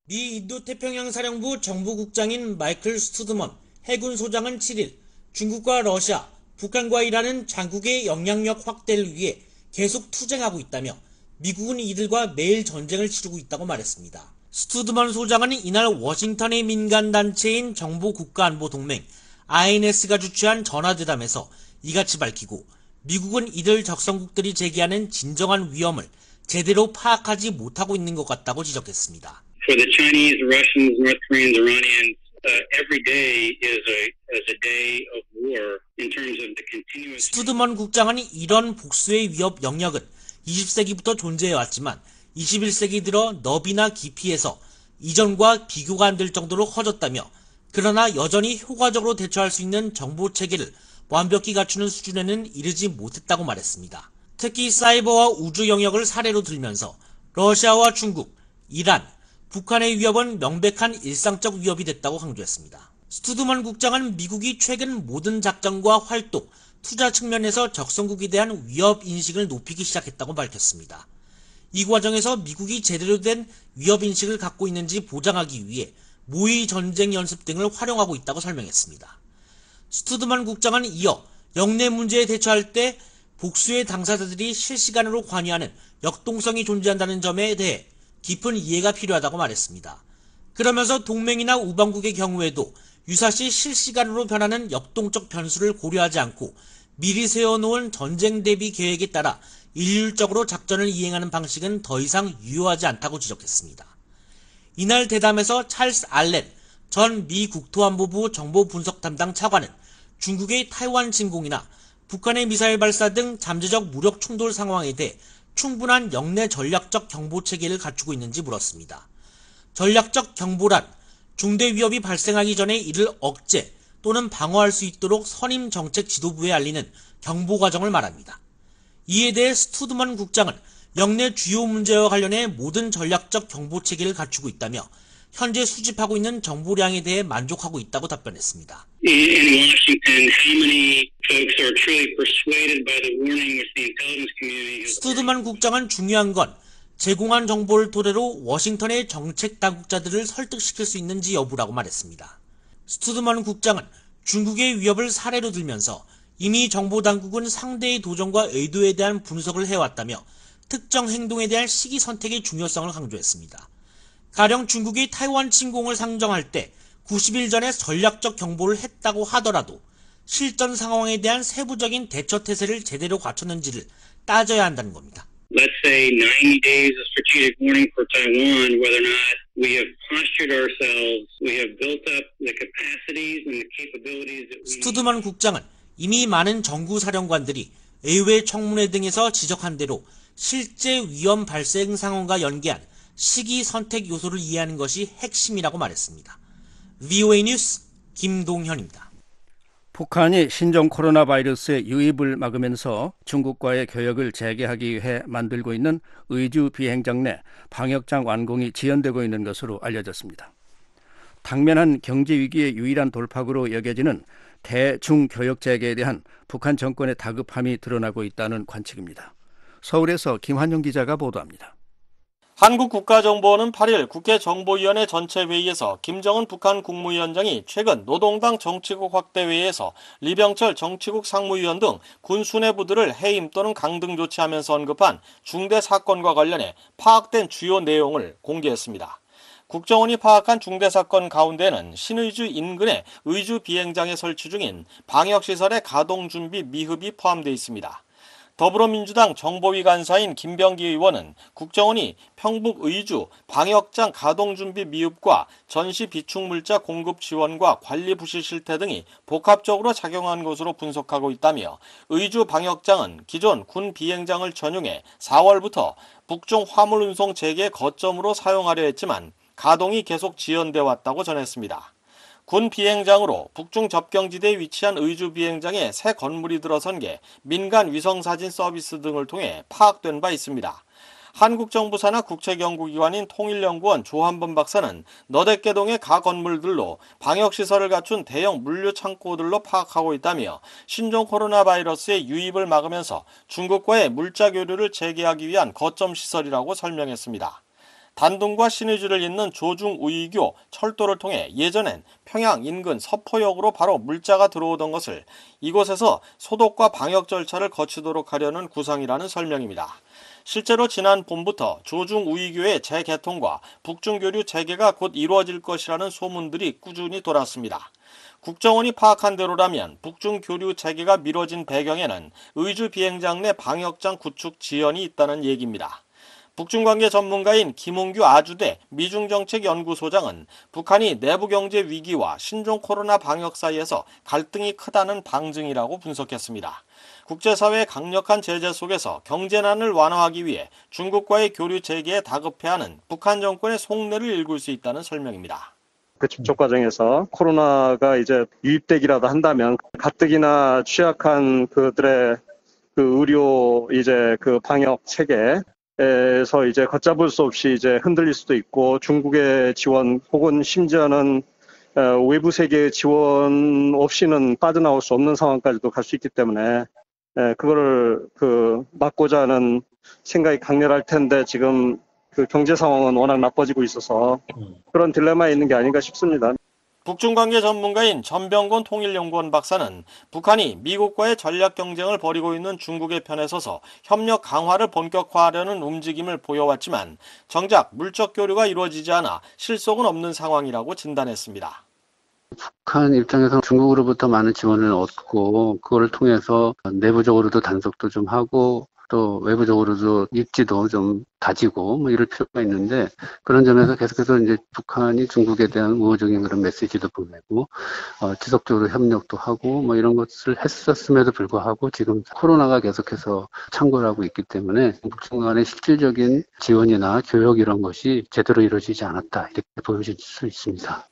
미 인도태평양 사령부 정보국장인 마이클 스투드먼 해군 소장은 7일 중국과 러시아, 북한과 이란은 장국의 영향력 확대를 위해 계속 투쟁하고 있다며 미국은 이들과 매일 전쟁을 치르고 있다고 말했습니다. 스투드먼 소장은 이날 워싱턴의 민간단체인 정보국가안보동맹 INS가 주최한 전화대담에서 이같이 밝히고 미국은 이들 적성국들이 제기하는 진정한 위험을 제대로 파악하지 못하고 있는 것 같다고 지적했습니다. For the Chinese, Russians, North Koreans, Iranians, every day is a day of war in terms of the continuous. 스투드먼 국장은 이런 복수의 위협 영역은 20세기부터 존재해왔지만 21세기 들어 너비나 깊이에서 이전과 비교가 안 될 정도로 커졌다며 그러나 여전히 효과적으로 대처할 수 있는 정보체계를 완벽히 갖추는 수준에는 이르지 못했다고 말했습니다. 특히 사이버와 우주 영역을 사례로 들면서 러시아와 중국, 이란, 북한의 위협은 명백한 일상적 위협이 됐다고 강조했습니다. 스투드먼 국장은 미국이 최근 모든 작전과 활동, 투자 측면에서 적성국에 대한 위협 인식을 높이기 시작했다고 밝혔습니다. 이 과정에서 미국이 제대로 된 위협 인식을 갖고 있는지 보장하기 위해 모의 전쟁 연습 등을 활용하고 있다고 설명했습니다. 스투드먼 국장은 이어 영내 문제에 대처할 때 복수의 당사자들이 실시간으로 관여하는 역동성이 존재한다는 점에 대해 깊은 이해가 필요하다고 말했습니다. 그러면서 동맹이나 우방국의 경우에도 유사시 실시간으로 변하는 역동적 변수를 고려하지 않고 미리 세워놓은 전쟁 대비 계획에 따라 일률적으로 작전을 이행하는 방식은 더 이상 유효하지 않다고 지적했습니다. 이날 대담에서 찰스 알렌 전 미 국토안보부 정보분석 담당 차관은 중국의 타이완 침공이나 북한의 미사일 발사 등 잠재적 무력 충돌 상황에 대해 충분한 영내 전략적 경보 체계를 갖추고 있는지 물었습니다. 전략적 경보란 중대 위협이 발생하기 전에 이를 억제 또는 방어할 수 있도록 선임 정책 지도부에 알리는 경보 과정을 말합니다. 이에 대해 스투드먼 국장은 영내 주요 문제와 관련해 모든 전략적 경보 체계를 갖추고 있다며 현재 수집하고 있는 정보량에 대해 만족하고 있다고 답변했습니다. In Washington, how many folks are truly persuaded by the warning which the intelligence community has. 스투드먼 국장은 중요한 건 제공한 정보를 토대로 워싱턴의 정책 당국자들을 설득시킬 수 있는지 여부라고 말했습니다. 스투드먼 국장은 중국의 위협을 사례로 들면서 이미 정보당국은 상대의 도전과 의도에 대한 분석을 해왔다며 특정 행동에 대한 시기 선택의 중요성을 강조했습니다. 가령 중국이 타이완 침공을 상정할 때 90일 전에 전략적 경보를 했다고 하더라도 실전 상황에 대한 세부적인 대처 태세를 제대로 갖췄는지를 따져야 한다는 겁니다. Let's say 90 days of strategic warning for Taiwan, whether or not we have postured ourselves, we have built up the capacities and the capabilities that we need. 스투드먼 국장은 이미 많은 정구 사령관들이 의회 청문회 등에서 지적한 대로 실제 위험 발생 상황과 연계한 시기 선택 요소를 이해하는 것이 핵심이라고 말했습니다. VOA 뉴스 김동현입니다. 북한이 신종 코로나 바이러스의 유입을 막으면서 중국과의 교역을 재개하기 위해 만들고 있는 의주 비행장 내 방역장 완공이 지연되고 있는 것으로 알려졌습니다. 당면한 경제 위기의 유일한 돌파구로 여겨지는 대중 교역 재개에 대한 북한 정권의 다급함이 드러나고 있다는 관측입니다. 서울에서 김환용 기자가 보도합니다. 한국국가정보원은 8일 국회정보위원회 전체회의에서 김정은 북한 국무위원장이 최근 노동당 정치국 확대회의에서 리병철 정치국 상무위원 등 군 수뇌부들을 해임 또는 강등 조치하면서 언급한 중대 사건과 관련해 파악된 주요 내용을 공개했습니다. 국정원이 파악한 중대 사건 가운데는 신의주 인근의 의주 비행장에 설치 중인 방역시설의 가동 준비 미흡이 포함되어 있습니다. 더불어민주당 정보위 간사인 김병기 의원은 국정원이 평북 의주 방역장 가동준비 미흡과 전시 비축물자 공급 지원과 관리 부실 실태 등이 복합적으로 작용한 것으로 분석하고 있다며 의주 방역장은 기존 군 비행장을 전용해 4월부터 북중 화물 운송 재개 거점으로 사용하려 했지만 가동이 계속 지연돼 왔다고 전했습니다. 군 비행장으로 북중 접경지대에 위치한 의주 비행장에 새 건물이 들어선 게 민간 위성사진 서비스 등을 통해 파악된 바 있습니다. 한국정부사나 국책연구기관인 통일연구원 조한범 박사는 너댓개동의 가 건물들로 방역시설을 갖춘 대형 물류 창고들로 파악하고 있다며 신종 코로나 바이러스의 유입을 막으면서 중국과의 물자 교류를 재개하기 위한 거점 시설이라고 설명했습니다. 단둥과 신의주를 잇는 조중우이교 철도를 통해 예전엔 평양 인근 서포역으로 바로 물자가 들어오던 것을 이곳에서 소독과 방역 절차를 거치도록 하려는 구상이라는 설명입니다. 실제로 지난 봄부터 조중우이교의 재개통과 북중교류 재개가 곧 이루어질 것이라는 소문들이 꾸준히 돌았습니다. 국정원이 파악한 대로라면 북중교류 재개가 미뤄진 배경에는 의주 비행장 내 방역장 구축 지연이 있다는 얘기입니다. 북중관계 전문가인 김홍규 아주대 미중정책연구소장은 북한이 내부경제 위기와 신종 코로나 방역 사이에서 갈등이 크다는 방증이라고 분석했습니다. 국제사회의 강력한 제재 속에서 경제난을 완화하기 위해 중국과의 교류 재개에 다급해하는 북한 정권의 속내를 읽을 수 있다는 설명입니다. 그 접촉 과정에서 코로나가 이제 유입되기라도 한다면 가뜩이나 취약한 그들의 그 의료 이제 그 방역 체계에서 이제 걷잡을 수 없이 이제 흔들릴 수도 있고 중국의 지원 혹은 심지어는 외부 세계의 지원 없이는 빠져나올 수 없는 상황까지도 갈 수 있기 때문에 그거를 막고자 하는 생각이 강렬할 텐데 지금 그 경제 상황은 워낙 나빠지고 있어서 그런 딜레마에 있는 게 아닌가 싶습니다. 북중관계 전문가인 전병곤 통일연구원 박사는 북한이 미국과의 전략 경쟁을 벌이고 있는 중국의 편에 서서 협력 강화를 본격화하려는 움직임을 보여왔지만 정작 물적 교류가 이루어지지 않아 실속은 없는 상황이라고 진단했습니다. 북한 입장에서 중국으로부터 많은 지원을 얻고 그거를 통해서 내부적으로도 단속도 좀 하고 또 외부적으로도 입지도 좀 다지고 뭐 이럴 필요가 있는데 그런 점에서 계속해서 이제 북한이 중국에 대한 우호적인 그런 메시지도 보내고 지속적으로 협력도 하고 뭐 이런 것을 했었음에도 불구하고 지금 코로나가 계속해서 창궐 하고 있기 때문에 북중 간의 실질적인 지원이나 교역 이런 것이 제대로 이루어지지 않았다 이렇게 보여질 수 있습니다.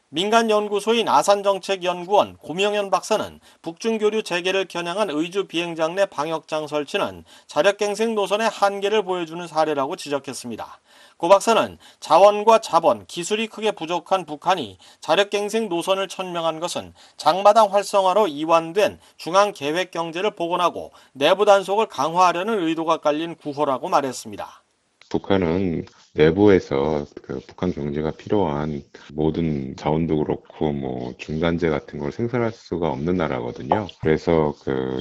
민간연구소인 아산정책연구원 고명현 박사는 북중교류 재개를 겨냥한 의주 비행장 내 방역장 설치는 자력갱생 노선의 한계를 보여주는 사례라고 지적했습니다. 고 박사는 자원과 자본, 기술이 크게 부족한 북한이 자력갱생 노선을 천명한 것은 장마당 활성화로 이완된 중앙계획경제를 복원하고 내부 단속을 강화하려는 의도가 깔린 구호라고 말했습니다. 북한은 내부에서 북한 경제가 필요한 모든 자원도 그렇고 뭐 중간재 같은 걸 생산할 수가 없는 나라거든요. 그래서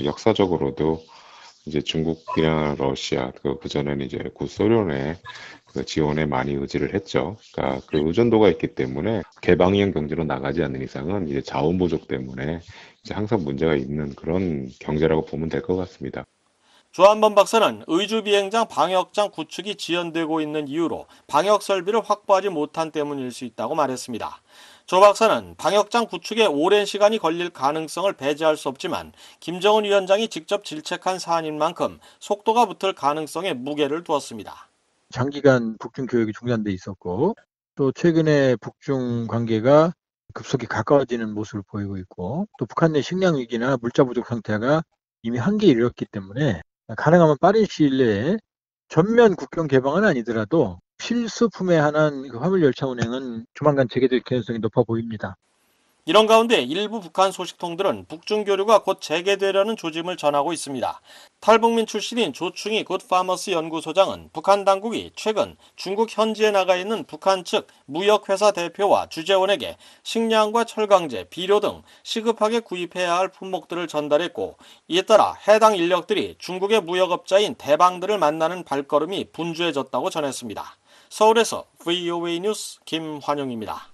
역사적으로도 이제 중국이나 러시아 그 전에는 이제 구소련의 지원에 많이 의지를 했죠. 그러니까 그 의존도가 있기 때문에 개방형 경제로 나가지 않는 이상은 이제 자원 부족 때문에 이제 항상 문제가 있는 그런 경제라고 보면 될 것 같습니다. 조한범 박사는 의주 비행장 방역장 구축이 지연되고 있는 이유로 방역 설비를 확보하지 못한 때문일 수 있다고 말했습니다. 조 박사는 방역장 구축에 오랜 시간이 걸릴 가능성을 배제할 수 없지만 김정은 위원장이 직접 질책한 사안인 만큼 속도가 붙을 가능성에 무게를 두었습니다. 장기간 북중 교역이 중단돼 있었고 또 최근에 북중 관계가 급속히 가까워지는 모습을 보이고 있고 또 북한 내 식량 위기나 물자 부족 상태가 이미 한계에 이르렀기 때문에 가능하면 빠른 시일 내에 전면 국경 개방은 아니더라도 필수품에 한한 화물열차 운행은 조만간 재개될 가능성이 높아 보입니다. 이런 가운데 일부 북한 소식통들은 북중교류가 곧 재개되려는 조짐을 전하고 있습니다. 탈북민 출신인 조충희 굿파머스 연구소장은 북한 당국이 최근 중국 현지에 나가 있는 북한 측 무역회사 대표와 주재원에게 식량과 철강제, 비료 등 시급하게 구입해야 할 품목들을 전달했고 이에 따라 해당 인력들이 중국의 무역업자인 대방들을 만나는 발걸음이 분주해졌다고 전했습니다. 서울에서 VOA 뉴스 김환용입니다.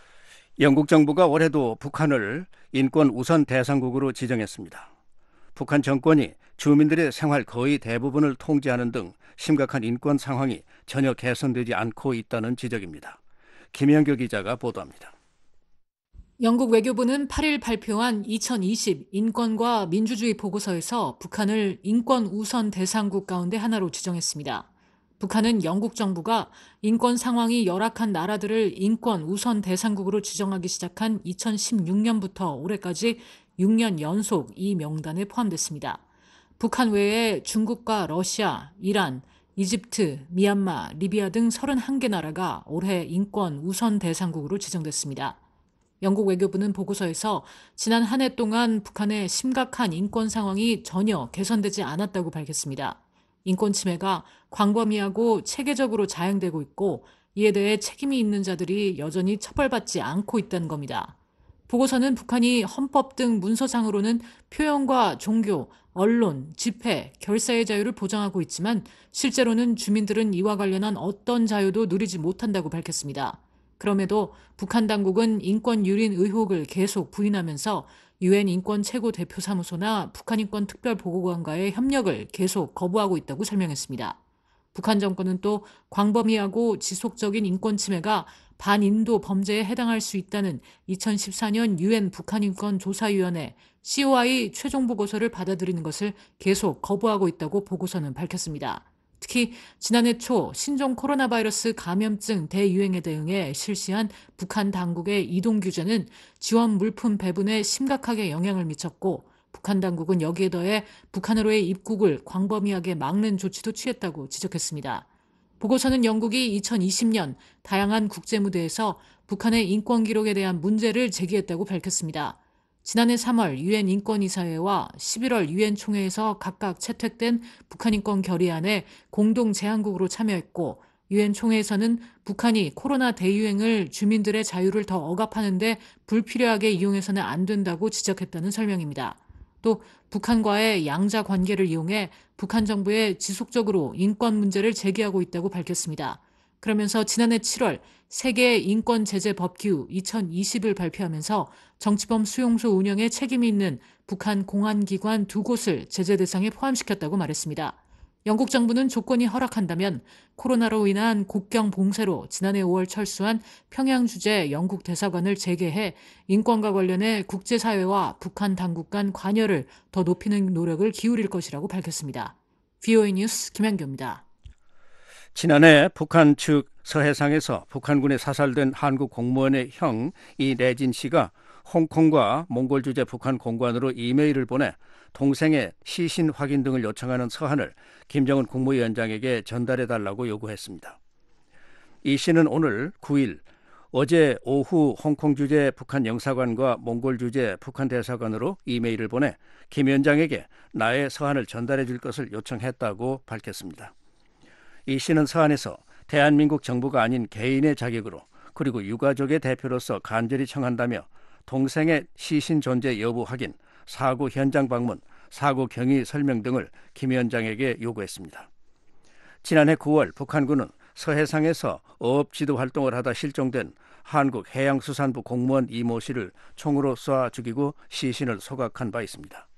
영국 정부가 올해도 북한을 인권 우선 대상국으로 지정했습니다. 북한 정권이 주민들의 생활 거의 대부분을 통제하는 등 심각한 인권 상황이 전혀 개선되지 않고 있다는 지적입니다. 김영교 기자가 보도합니다. 영국 외교부는 8일 발표한 2020 인권과 민주주의 보고서에서 북한을 인권 우선 대상국 가운데 하나로 지정했습니다. 북한은 영국 정부가 인권 상황이 열악한 나라들을 인권 우선 대상국으로 지정하기 시작한 2016년부터 올해까지 6년 연속 이 명단에 포함됐습니다. 북한 외에 중국과 러시아, 이란, 이집트, 미얀마, 리비아 등 31개 나라가 올해 인권 우선 대상국으로 지정됐습니다. 영국 외교부는 보고서에서 지난 한 해 동안 북한의 심각한 인권 상황이 전혀 개선되지 않았다고 밝혔습니다. 인권 침해가 광범위하고 체계적으로 자행되고 있고 이에 대해 책임이 있는 자들이 여전히 처벌받지 않고 있다는 겁니다. 보고서는 북한이 헌법 등 문서상으로는 표현과 종교, 언론, 집회, 결사의 자유를 보장하고 있지만 실제로는 주민들은 이와 관련한 어떤 자유도 누리지 못한다고 밝혔습니다. 그럼에도 북한 당국은 인권 유린 의혹을 계속 부인하면서 유엔 인권 최고 대표 사무소나 북한 인권 특별 보고관과의 협력을 계속 거부하고 있다고 설명했습니다. 북한 정권은 또 광범위하고 지속적인 인권 침해가 반인도 범죄에 해당할 수 있다는 2014년 유엔 북한인권조사위원회 COI 최종 보고서를 받아들이는 것을 계속 거부하고 있다고 보고서는 밝혔습니다. 특히 지난해 초 신종 코로나 바이러스 감염증 대유행에 대응해 실시한 북한 당국의 이동 규제는 지원 물품 배분에 심각하게 영향을 미쳤고 북한 당국은 여기에 더해 북한으로의 입국을 광범위하게 막는 조치도 취했다고 지적했습니다. 보고서는 영국이 2020년 다양한 국제무대에서 북한의 인권 기록에 대한 문제를 제기했다고 밝혔습니다. 지난해 3월 유엔 인권이사회와 11월 유엔 총회에서 각각 채택된 북한 인권 결의안에 공동 제안국으로 참여했고 유엔 총회에서는 북한이 코로나 대유행을 주민들의 자유를 더 억압하는 데 불필요하게 이용해서는 안 된다고 지적했다는 설명입니다. 또 북한과의 양자 관계를 이용해 북한 정부에 지속적으로 인권 문제를 제기하고 있다고 밝혔습니다. 그러면서 지난해 7월 세계 인권 제재 법규 2020을 발표하면서 정치범 수용소 운영에 책임이 있는 북한 공안기관 2곳을 제재 대상에 포함시켰다고 말했습니다. 영국 정부는 조건이 허락한다면 코로나로 인한 국경 봉쇄로 지난해 5월 철수한 평양 주재 영국 대사관을 재개해 인권과 관련해 국제사회와 북한 당국 간 관여를 더 높이는 노력을 기울일 것이라고 밝혔습니다. VOA 뉴스 김현규입니다. 지난해 북한 측 서해상에서 북한군에 사살된 한국 공무원의 형 이내진 씨가 홍콩과 몽골 주재 북한 공관으로 이메일을 보내 동생의 시신 확인 등을 요청하는 서한을 김정은 국무위원장에게 전달해달라고 요구했습니다. 이 씨는 오늘 9일 어제 오후 홍콩 주재 북한 영사관과 몽골 주재 북한 대사관으로 이메일을 보내 김 위원장에게 나의 서한을 전달해 줄 것을 요청했다고 밝혔습니다. 이 씨는 서한에서 대한민국 정부가 아닌 개인의 자격으로 그리고 유가족의 대표로서 간절히 청한다며 동생의 시신 존재 여부 확인, 사고 현장 방문, 사고 경위 설명 등을 김 위원장에게 요구했습니다. 지난해 9월 북한군은 서해상에서 어업 지도 활동을 하다 실종된 한국 해양수산부 공무원 이모 씨를 총으로 쏴 죽이고 시신을 소각한 바 있습니다.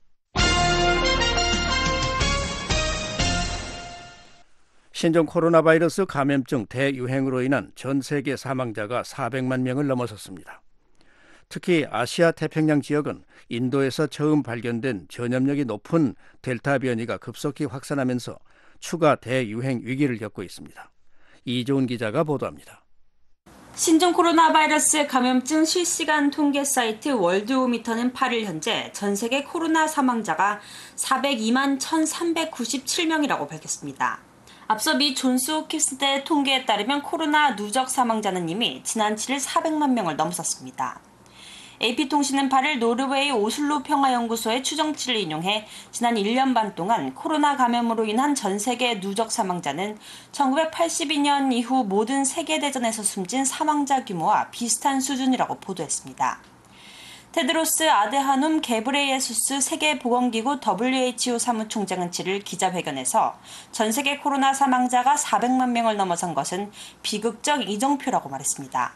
신종 코로나 바이러스 감염증 대유행으로 인한 전 세계 사망자가 400만 명을 넘어섰습니다. 특히 아시아 태평양 지역은 인도에서 처음 발견된 전염력이 높은 델타 변이가 급속히 확산하면서 추가 대유행 위기를 겪고 있습니다. 이조은 기자가 보도합니다. 신종 코로나 바이러스 감염증 실시간 통계 사이트 월드오미터는 8일 현재 전 세계 코로나 사망자가 402만 1,397명이라고 밝혔습니다. 앞서 미 존스 홉킨스대 통계에 따르면 코로나 누적 사망자는 이미 지난 7일 400만 명을 넘어섰습니다. AP통신은 8일 노르웨이 오슬로 평화연구소의 추정치를 인용해 지난 1년 반 동안 코로나 감염으로 인한 전 세계 누적 사망자는 1982년 이후 모든 세계대전에서 숨진 사망자 규모와 비슷한 수준이라고 보도했습니다. 테드로스 아데하눔 게브레예수스 세계보건기구 WHO 사무총장은 7일 기자회견에서 전 세계 코로나 사망자가 400만 명을 넘어선 것은 비극적 이정표라고 말했습니다.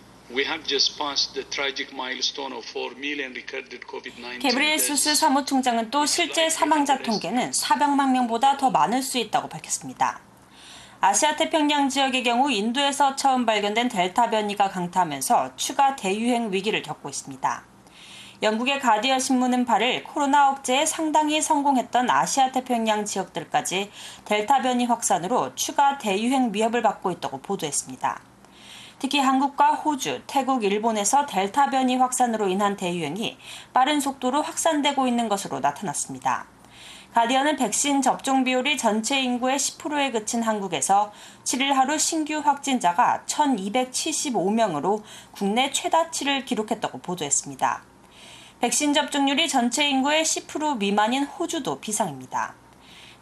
게브리에수스 사무총장은 또 실제 사망자 통계는 400만 명보다 더 많을 수 있다고 밝혔습니다. 아시아 태평양 지역의 경우 인도에서 처음 발견된 델타 변이가 강타하면서 추가 대유행 위기를 겪고 있습니다. 영국의 가디언 신문은 8일 코로나 억제에 상당히 성공했던 아시아 태평양 지역들까지 델타 변이 확산으로 추가 대유행 위협을 받고 있다고 보도했습니다. 특히 한국과 호주, 태국, 일본에서 델타 변이 확산으로 인한 대유행이 빠른 속도로 확산되고 있는 것으로 나타났습니다. 가디언은 백신 접종 비율이 전체 인구의 10%에 그친 한국에서 7일 하루 신규 확진자가 1,275명으로 국내 최다치를 기록했다고 보도했습니다. 백신 접종률이 전체 인구의 10% 미만인 호주도 비상입니다.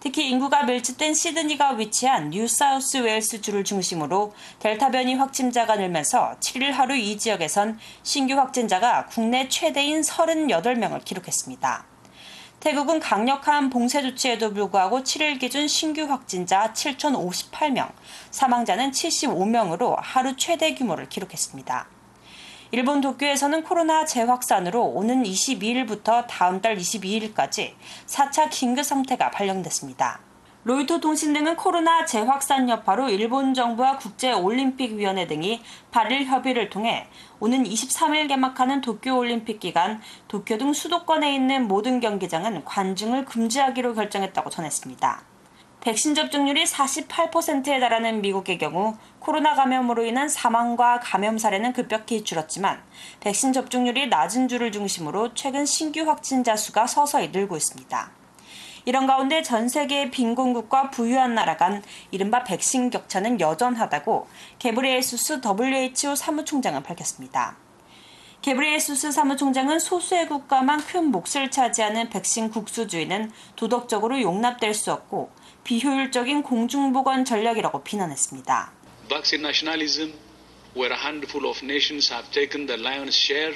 특히 인구가 밀집된 시드니가 위치한 뉴사우스웨일스주를 중심으로 델타 변이 확진자가 늘면서 7일 하루 이 지역에선 신규 확진자가 국내 최대인 38명을 기록했습니다. 태국은 강력한 봉쇄 조치에도 불구하고 7일 기준 신규 확진자 7,058명, 사망자는 75명으로 하루 최대 규모를 기록했습니다. 일본 도쿄에서는 코로나 재확산으로 오는 22일부터 다음 달 22일까지 4차 긴급 상태가 발령됐습니다. 로이터 통신 등은 코로나 재확산 여파로 일본 정부와 국제올림픽위원회 등이 8일 협의를 통해 오는 23일 개막하는 도쿄올림픽 기간 도쿄 등 수도권에 있는 모든 경기장은 관중을 금지하기로 결정했다고 전했습니다. 백신 접종률이 48%에 달하는 미국의 경우 코로나 감염으로 인한 사망과 감염 사례는 급격히 줄었지만 백신 접종률이 낮은 주를 중심으로 최근 신규 확진자 수가 서서히 늘고 있습니다. 이런 가운데 전 세계의 빈곤국과 부유한 나라 간 이른바 백신 격차는 여전하다고 게브리에수스 WHO 사무총장은 밝혔습니다. 게브리에수스 사무총장은 소수의 국가만 큰 몫을 차지하는 백신 국수주의는 도덕적으로 용납될 수 없고 비효율적인 공중보건 전략이라고 비난했습니다. Vaccine nationalism, where a handful of nations have taken the lion's share,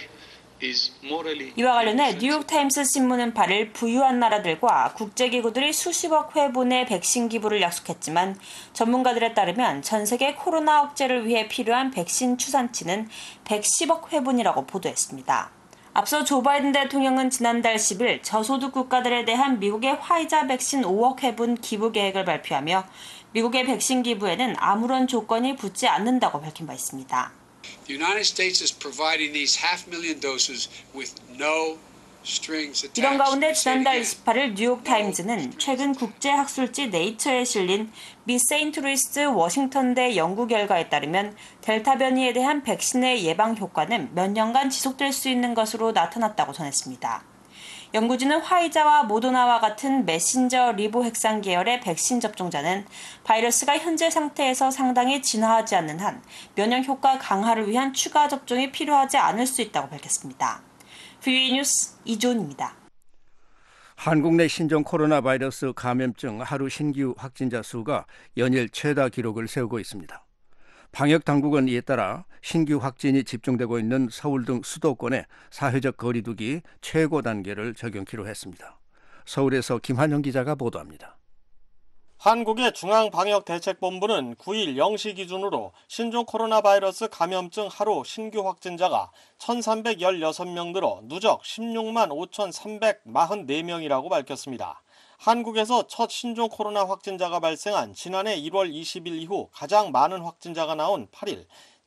이와 관련해 뉴욕타임스 신문은 8일 부유한 나라들과 국제기구들이 수십억 회분의 백신 기부를 약속했지만 전문가들에 따르면 전 세계 코로나 억제를 위해 필요한 백신 추산치는 110억 회분이라고 보도했습니다. 앞서 조 바이든 대통령은 지난달 10일 저소득 국가들에 대한 미국의 화이자 백신 5억 회분 기부 계획을 발표하며 미국의 백신 기부에는 아무런 조건이 붙지 않는다고 밝힌 바 있습니다. The United States is providing these 500,000 doses with no strings attached. 이런 가운데 지난달 28일 뉴욕타임즈는 최근 국제학술지 네이처에 실린 미 세인트루이스 워싱턴대 연구 결과에 따르면 델타 변이에 대한 백신의 예방 효과는 몇 년간 지속될 수 있는 것으로 나타났다고 전했습니다. 연구진은 화이자와 모더나와 같은 메신저 리보핵산 계열의 백신 접종자는 바이러스가 현재 상태에서 상당히 진화하지 않는 한 면역 효과 강화를 위한 추가 접종이 필요하지 않을 수 있다고 밝혔습니다. VOA 뉴스 이조은입니다. 한국 내 신종 코로나 바이러스 감염증 하루 신규 확진자 수가 연일 최다 기록을 세우고 있습니다. 방역 당국은 이에 따라 신규 확진이 집중되고 있는 서울 등 수도권에 사회적 거리 두기 최고 단계를 적용키로 했습니다. 서울에서 김한영 기자가 보도합니다. 한국의 중앙방역대책본부는 9일 0시 기준으로 신종 코로나 바이러스 감염증 하루 신규 확진자가 1,316명 늘어 누적 16만 5,344명이라고 밝혔습니다. 한국에서 첫 신종 코로나 확진자가 발생한 지난해 1월 20일 이후 가장 많은 확진자가 나온 8일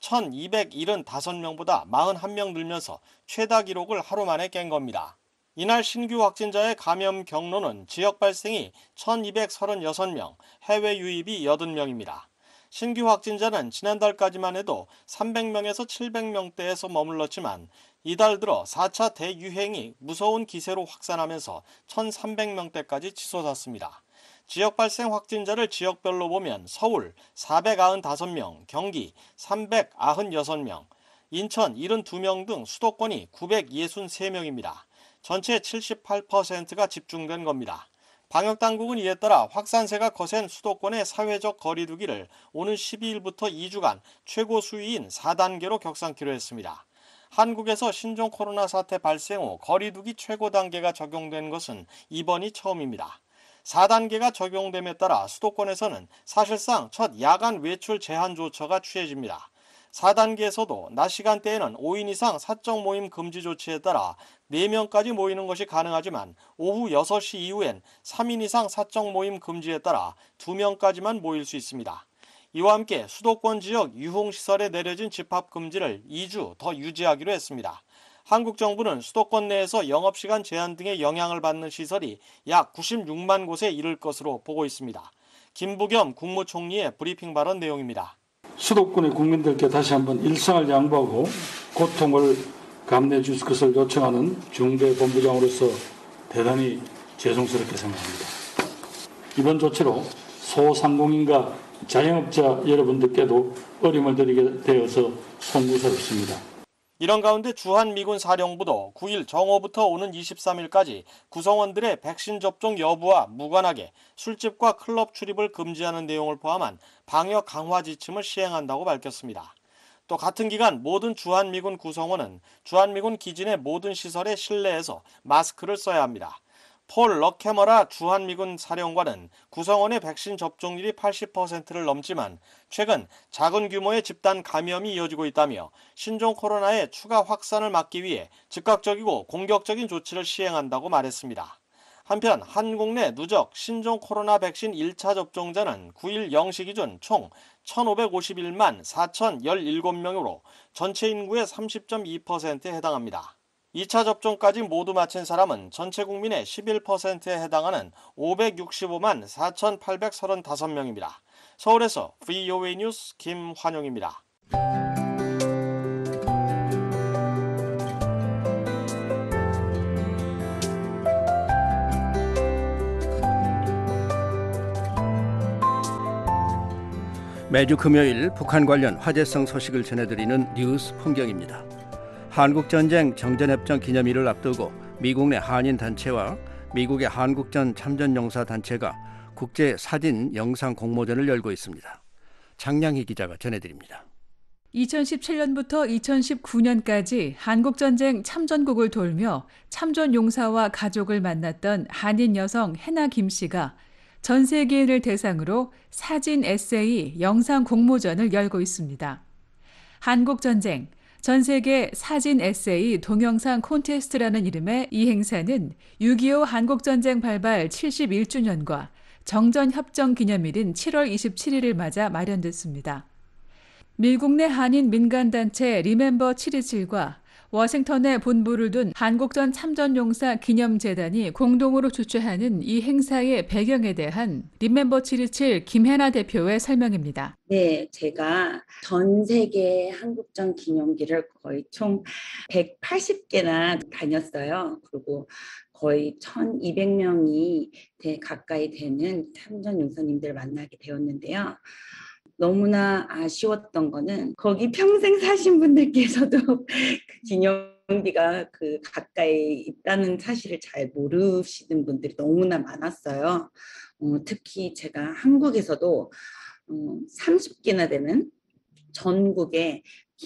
1,275명보다 41명 늘면서 최다 기록을 하루 만에 깬 겁니다. 이날 신규 확진자의 감염 경로는 지역 발생이 1,236명, 해외 유입이 80명입니다. 신규 확진자는 지난달까지만 해도 300명에서 700명대에서 머물렀지만 이달 들어 4차 대유행이 무서운 기세로 확산하면서 1,300명대까지 치솟았습니다. 지역 발생 확진자를 지역별로 보면 서울 495명, 경기 396명, 인천 72명 등 수도권이 963명입니다. 전체 78%가 집중된 겁니다. 방역당국은 이에 따라 확산세가 거센 수도권의 사회적 거리 두기를 오는 12일부터 2주간 최고 수위인 4단계로 격상키로 했습니다. 한국에서 신종 코로나 사태 발생 후 거리 두기 최고 단계가 적용된 것은 이번이 처음입니다. 4단계가 적용됨에 따라 수도권에서는 사실상 첫 야간 외출 제한 조처가 취해집니다. 4단계에서도 낮 시간대에는 5인 이상 사적 모임 금지 조치에 따라 4명까지 모이는 것이 가능하지만 오후 6시 이후엔 3인 이상 사적 모임 금지에 따라 2명까지만 모일 수 있습니다. 이와 함께 수도권 지역 유흥시설에 내려진 집합 금지를 2주 더 유지하기로 했습니다. 한국 정부는 수도권 내에서 영업시간 제한 등의 영향을 받는 시설이 약 96만 곳에 이를 것으로 보고 있습니다. 김부겸 국무총리의 브리핑 발언 내용입니다. 수도권의 국민들께 다시 한번 일상을 양보하고 고통을 감내해 주실 것을 요청하는 중대본부장으로서 대단히 죄송스럽게 생각합니다. 이번 조치로 소상공인과 자영업자 여러분들께도 어려움을 드리게 되어서 송구스럽습니다. 이런 가운데 주한미군 사령부도 9일 정오부터 오는 23일까지 구성원들의 백신 접종 여부와 무관하게 술집과 클럽 출입을 금지하는 내용을 포함한 방역 강화 지침을 시행한다고 밝혔습니다. 또 같은 기간 모든 주한미군 구성원은 주한미군 기지 내 모든 시설의 실내에서 마스크를 써야 합니다. 폴 럭해머라 주한미군 사령관은 구성원의 백신 접종률이 80%를 넘지만 최근 작은 규모의 집단 감염이 이어지고 있다며 신종 코로나의 추가 확산을 막기 위해 즉각적이고 공격적인 조치를 시행한다고 말했습니다. 한편 한국 내 누적 신종 코로나 백신 1차 접종자는 9일 0시 기준 총 1,551만 4,017명으로 전체 인구의 30.2%에 해당합니다. 2차 접종까지 모두 마친 사람은 전체 국민의 11%에 해당하는 565만 4,835명입니다. 서울에서 VOA 뉴스 김환용입니다. 매주 금요일 북한 관련 화제성 소식을 전해드리는 뉴스 풍경입니다. 한국전쟁 정전협정 기념일을 앞두고 미국 내 한인단체와 미국의 한국전 참전용사단체가 국제 사진 영상 공모전을 열고 있습니다. 장량희 기자가 전해드립니다. 2017년부터 2019년까지 한국전쟁 참전국을 돌며 참전용사와 가족을 만났던 한인 여성 해나 김 씨가 전 세계인을 대상으로 사진 에세이 영상 공모전을 열고 있습니다. 한국전쟁 전 세계 사진 에세이 동영상 콘테스트라는 이름의 이 행사는 6.25 한국전쟁 발발 71주년과 정전협정 기념일인 7월 27일을 맞아 마련됐습니다. 미국 내 한인 민간단체 리멤버 727과 워싱턴에 본부를 둔 한국전 참전용사 기념재단이 공동으로 주최하는 이 행사의 배경에 대한 리멤버 727 김혜나 대표의 설명입니다. 네, 제가 전 세계 한국전 기념기를 거의 총 180개나 다녔어요. 그리고 거의 1,200명이 가까이 되는 참전용사님들을 만나게 되었는데요. 너무나 아쉬웠던 거는 거기 평생 사신 분들께서도 그 기념비가 그 가까이 있다는 사실을 잘 모르시는 분들이 너무나 많았어요. 특히 제가 한국에서도 30개나 되는 전국에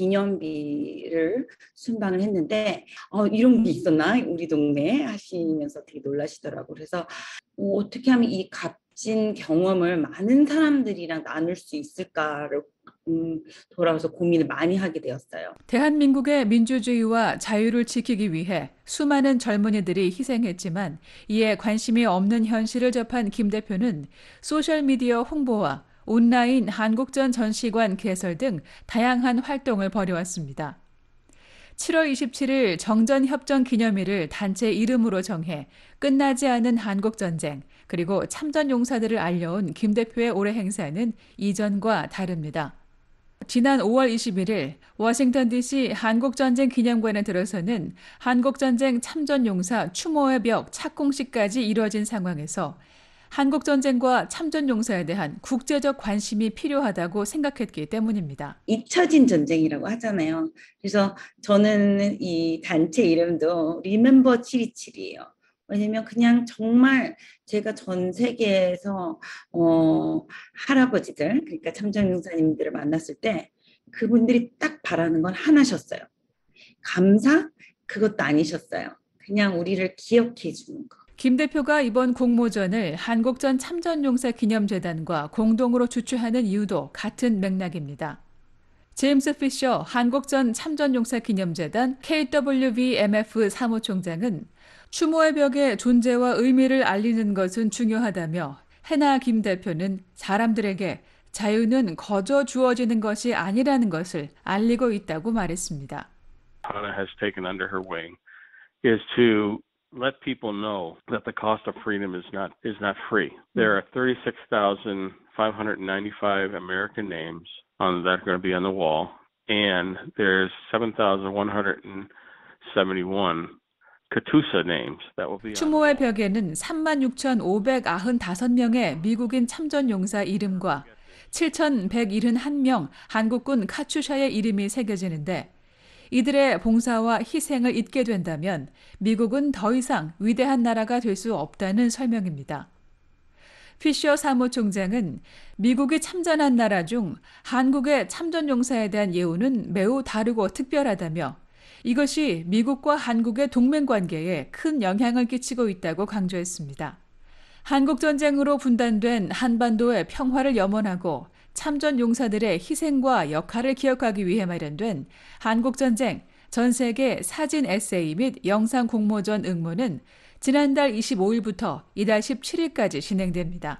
기념비를 순방을 했는데 이런 게 있었나 우리 동네에 하시면서 되게 놀라시더라고요. 그래서 어떻게 하면 이 값진 경험을 많은 사람들이랑 나눌 수 있을까를 돌아와서 고민을 많이 하게 되었어요. 대한민국의 민주주의와 자유를 지키기 위해 수많은 젊은이들이 희생했지만 이에 관심이 없는 현실을 접한 김 대표는 소셜미디어 홍보와 온라인 한국전 전시관 개설 등 다양한 활동을 벌여왔습니다. 7월 27일 정전협정 기념일을 단체 이름으로 정해 끝나지 않은 한국전쟁 그리고 참전용사들을 알려온 김 대표의 올해 행사는 이전과 다릅니다. 지난 5월 21일 워싱턴 DC 한국전쟁 기념관에 들어서는 한국전쟁 참전용사 추모의 벽 착공식까지 이뤄진 상황에서 한국전쟁과 참전용사에 대한 국제적 관심이 필요하다고 생각했기 때문입니다. 잊혀진 전쟁이라고 하잖아요. 그래서 저는 이 단체 이름도 리멤버 727이에요. 왜냐면 그냥 정말 제가 전 세계에서 할아버지들, 그러니까 참전용사님들을 만났을 때 그분들이 딱 바라는 건 하나셨어요. 감사? 그것도 아니셨어요. 그냥 우리를 기억해 주는 거. 김 대표가 이번 공모전을 한국전 참전용사 기념재단과 공동으로 주최하는 이유도 같은 맥락입니다. 제임스 피셔 한국전 참전용사 기념재단 KWVMF 사무총장은 추모의 벽의 존재와 의미를 알리는 것은 중요하다며 해나 김 대표는 사람들에게 자유는 거저 주어지는 것이 아니라는 것을 알리고 있다고 말했습니다. Hannah has taken under her wing is to let people know that the cost of freedom is not free. There are 36,595 American names that are going to be on the wall, and there's 7,171 Katusha names that will be on. 추모의 벽에는 36,595명의 미국인 참전용사 이름과 7,171명 한국군 카투샤의 이름이 새겨지는데 이들의 봉사와 희생을 잊게 된다면 미국은 더 이상 위대한 나라가 될 수 없다는 설명입니다. 피셔 사무총장은 미국이 참전한 나라 중 한국의 참전용사에 대한 예우는 매우 다르고 특별하다며 이것이 미국과 한국의 동맹관계에 큰 영향을 끼치고 있다고 강조했습니다. 한국전쟁으로 분단된 한반도의 평화를 염원하고 참전 용사들의 희생과 역할을 기억하기 위해 마련된 한국전쟁 전세계 사진 에세이 및 영상 공모전 응모는 지난달 25일부터 이달 17일까지 진행됩니다.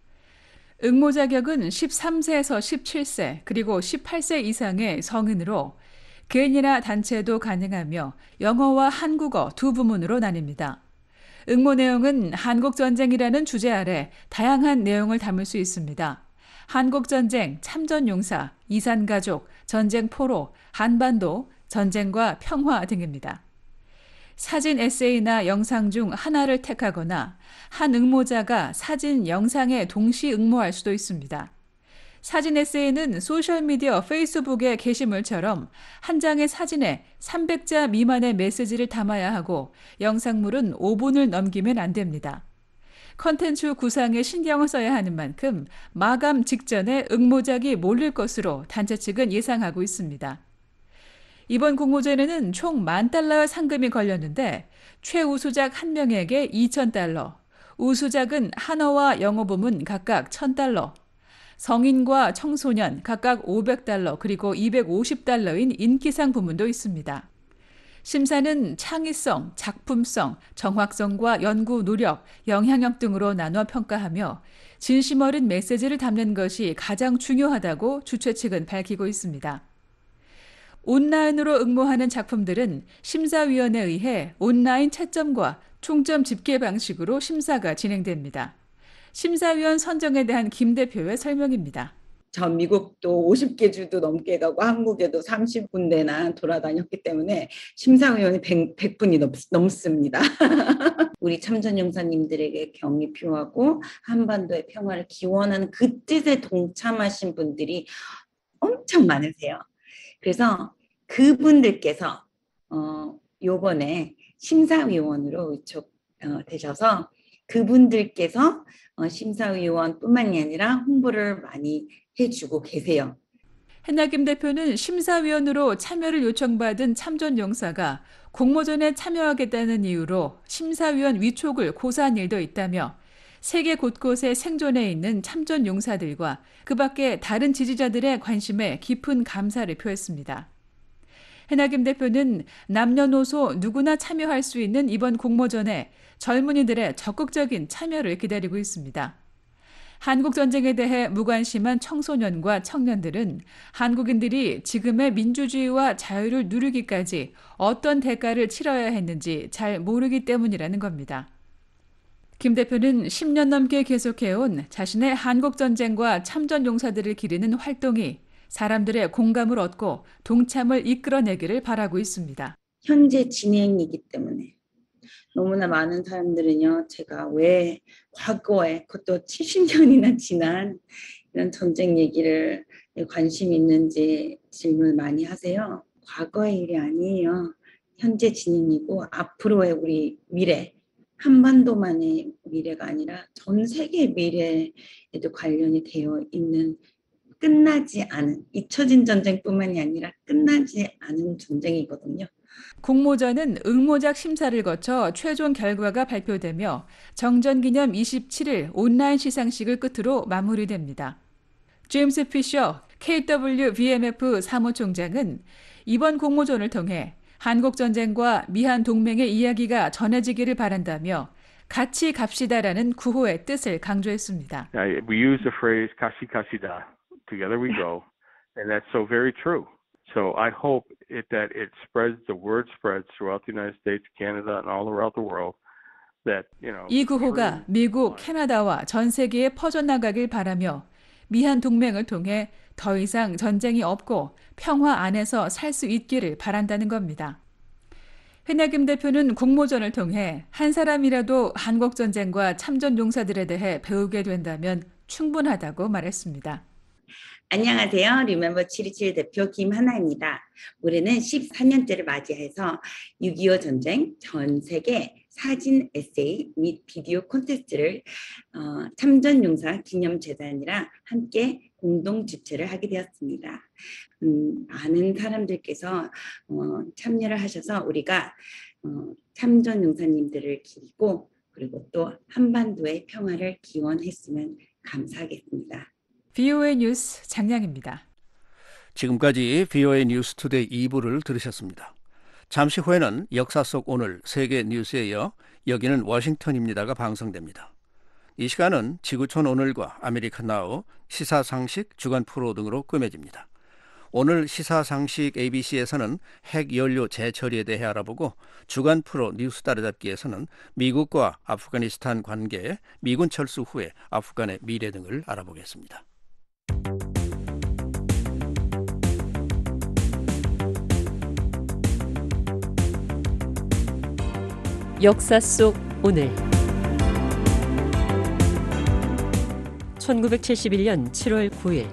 응모 자격은 13세에서 17세 그리고 18세 이상의 성인으로 개인이나 단체도 가능하며 영어와 한국어 두 부문으로 나뉩니다. 응모 내용은 한국전쟁이라는 주제 아래 다양한 내용을 담을 수 있습니다. 한국전쟁, 참전용사, 이산가족, 전쟁포로, 한반도, 전쟁과 평화 등입니다. 사진 에세이나 영상 중 하나를 택하거나 한 응모자가 사진, 영상에 동시 응모할 수도 있습니다. 사진 에세이는 소셜미디어 페이스북의 게시물처럼 한 장의 사진에 300자 미만의 메시지를 담아야 하고 영상물은 5분을 넘기면 안 됩니다. 컨텐츠 구상에 신경을 써야 하는 만큼 마감 직전에 응모작이 몰릴 것으로 단체 측은 예상하고 있습니다. 이번 공모전에는 총 $10,000의 상금이 걸렸는데 최우수작 1명에게 $2,000, 우수작은 한어와 영어 부문 각각 $1,000, 성인과 청소년 각각 $500 그리고 $250인 인기상 부문도 있습니다. 심사는 창의성, 작품성, 정확성과 연구 노력, 영향력 등으로 나눠 평가하며 진심 어린 메시지를 담는 것이 가장 중요하다고 주최 측은 밝히고 있습니다. 온라인으로 응모하는 작품들은 심사위원회에 의해 온라인 채점과 총점 집계 방식으로 심사가 진행됩니다. 심사위원 선정에 대한 김 대표의 설명입니다. 전 미국도 50개 주도 넘게 가고 한국에도 30군데나 돌아다녔기 때문에 심사위원이 100분이 넘습니다. 우리 참전용사님들에게 경의 표하고 한반도의 평화를 기원하는 그 뜻에 동참하신 분들이 엄청 많으세요. 그래서 그분들께서 요번에 심사위원으로 의촉되셔서 그분들께서 심사위원뿐만이 아니라 홍보를 많이 해주고 계세요. 해나 김 대표는 심사위원으로 참여를 요청받은 참전용사가 공모전에 참여하겠다는 이유로 심사위원 위촉을 고사한 일도 있다며 세계 곳곳에 생존해 있는 참전용사들과 그 밖에 다른 지지자들의 관심에 깊은 감사를 표했습니다. 해나 김 대표는 남녀노소 누구나 참여할 수 있는 이번 공모전에 젊은이들의 적극적인 참여를 기다리고 있습니다. 한국전쟁에 대해 무관심한 청소년과 청년들은 한국인들이 지금의 민주주의와 자유를 누리기까지 어떤 대가를 치러야 했는지 잘 모르기 때문이라는 겁니다. 김 대표는 10년 넘게 계속해온 자신의 한국전쟁과 참전용사들을 기리는 활동이 사람들의 공감을 얻고 동참을 이끌어내기를 바라고 있습니다. 현재 진행이기 때문에 너무나 많은 사람들은요, 제가 왜 과거에 그것도 70년이나 지난 이런 전쟁 얘기를 관심 있는지 질문을 많이 하세요. 과거의 일이 아니에요. 현재 진행이고 앞으로의 우리 미래, 한반도만의 미래가 아니라 전 세계의 미래에도 관련이 되어 있는 끝나지 않은, 잊혀진 전쟁뿐만이 아니라 끝나지 않은 전쟁이거든요. 공모전은 응모작 심사를 거쳐 최종 결과가 발표되며 정전기념 27일 온라인 시상식을 끝으로 마무리됩니다. 제임스 피셔 KWVMF 사무총장은 이번 공모전을 통해 한국전쟁과 미한 동맹의 이야기가 전해지기를 바란다며 같이 갑시다라는 구호의 뜻을 강조했습니다. We use the phrase "같이 갑시다." Together we go, and that's so very true. So I hope that it spreads, the word spreads throughout the United States, Canada, and all around the world. 이 구호가 미국, 캐나다와 전 세계에 퍼져나가길 바라며 미한 동맹을 통해 더 이상 전쟁이 없고 평화 안에서 살 수 있기를 바란다는 겁니다. 해나 김 대표는 공모전을 통해 한 사람이라도 한국전쟁과 참전용사들에 대해 배우게 된다면 충분하다고 말했습니다. 안녕하세요. 리멤버 727 대표 김하나입니다. 올해는 14년째를 맞이해서 6.25 전쟁 전 세계 사진 에세이 및 비디오 콘테스트를 참전용사 기념재단이랑 함께 공동 주최를 하게 되었습니다. 많은 사람들께서 참여를 하셔서 우리가 참전용사님들을 기리고 그리고 또 한반도의 평화를 기원했으면 감사하겠습니다. VOA 뉴스 장량입니다. 지금까지 VOA 뉴스 투데이 2부를 들으셨습니다. 잠시 후에는 역사 속 오늘 세계 뉴스에 이어 여기는 워싱턴입니다가 방송됩니다. 이 시간은 지구촌 오늘과 아메리카 나우, 시사상식, 주간 프로 등으로 꾸며집니다. 오늘 시사상식 ABC에서는 핵연료 재처리에 대해 알아보고 주간 프로 뉴스 따라잡기에서는 미국과 아프가니스탄 관계, 미군 철수 후에 아프간의 미래 등을 알아보겠습니다. 역사 속 오늘 1971년 7월 9일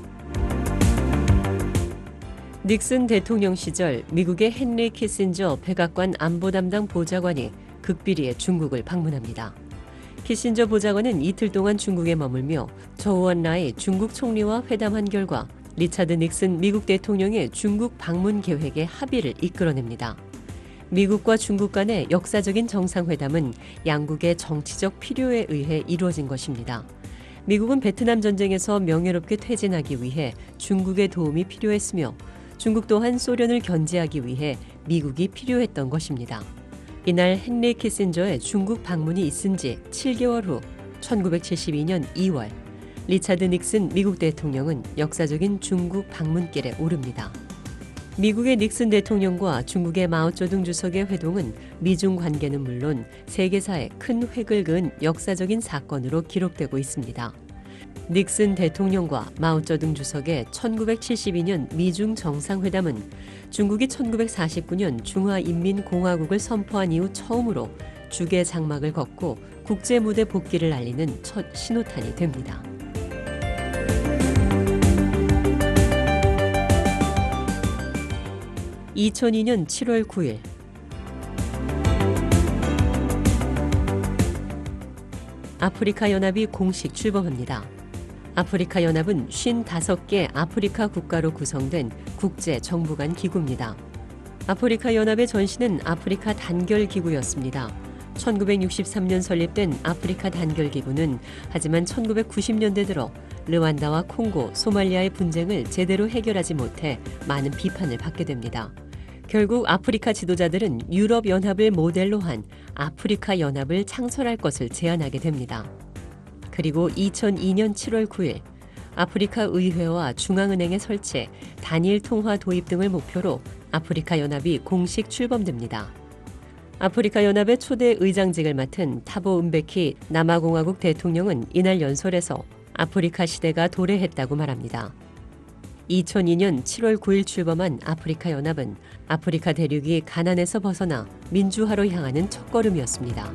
닉슨 대통령 시절 미국의 헨리 키신저 백악관 안보 담당 보좌관이 극비리에 중국을 방문합니다. 키신저 보좌관은 이틀 동안 중국에 머물며 저우언라이 중국 총리와 회담한 결과 리차드 닉슨 미국 대통령의 중국 방문 계획에 합의를 이끌어냅니다. 미국과 중국 간의 역사적인 정상회담은 양국의 정치적 필요에 의해 이루어진 것입니다. 미국은 베트남 전쟁에서 명예롭게 퇴진하기 위해 중국의 도움이 필요했으며 중국 또한 소련을 견제하기 위해 미국이 필요했던 것입니다. 이날 헨리 키신저의 중국 방문이 있은 지 7개월 후 1972년 2월 리차드 닉슨 미국 대통령은 역사적인 중국 방문길에 오릅니다. 미국의 닉슨 대통령과 중국의 마오쩌둥 주석의 회동은 미중 관계는 물론 세계사에 큰 획을 그은 역사적인 사건으로 기록되고 있습니다. 닉슨 대통령과 마오쩌둥 주석의 1972년 미중 정상회담은 중국이 1949년 중화인민공화국을 선포한 이후 처음으로 주계 장막을 걷고 국제무대 복귀를 알리는 첫 신호탄이 됩니다. (2002년 7월 9일) 아프리카 연합이 공식 출범합니다. 아프리카 연합은 55개 아프리카 국가로 구성된 국제 정부 간 기구입니다. 아프리카 연합의 전신은 아프리카 단결 기구였습니다. 1963년 설립된 아프리카 단결 기구는 하지만 1990년대 들어 르완다와 콩고, 소말리아의 분쟁을 제대로 해결하지 못해 많은 비판을 받게 됩니다. 결국 아프리카 지도자들은 유럽 연합을 모델로 한 아프리카 연합을 창설할 것을 제안하게 됩니다. 그리고 2002년 7월 9일 아프리카 의회와 중앙은행의 설치, 단일 통화 도입 등을 목표로 아프리카 연합이 공식 출범됩니다. 아프리카 연합의 초대 의장직을 맡은 타보 음베키 남아공화국 대통령은 이날 연설에서 아프리카 시대가 도래했다고 말합니다. 2002년 7월 9일 출범한 아프리카 연합은 아프리카 대륙이 가난에서 벗어나 민주화로 향하는 첫걸음이었습니다.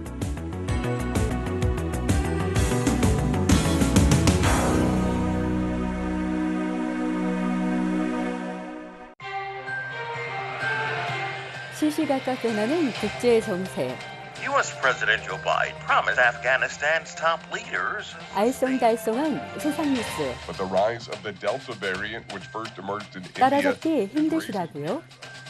시시각각 변하는 국제 정세. U.S. President Joe Biden promised Afghanistan's top leaders. 알쏭달쏭한 세상 뉴스. But the rise of the Delta variant, which first emerged in India. 따라잡기 힘드시다고요?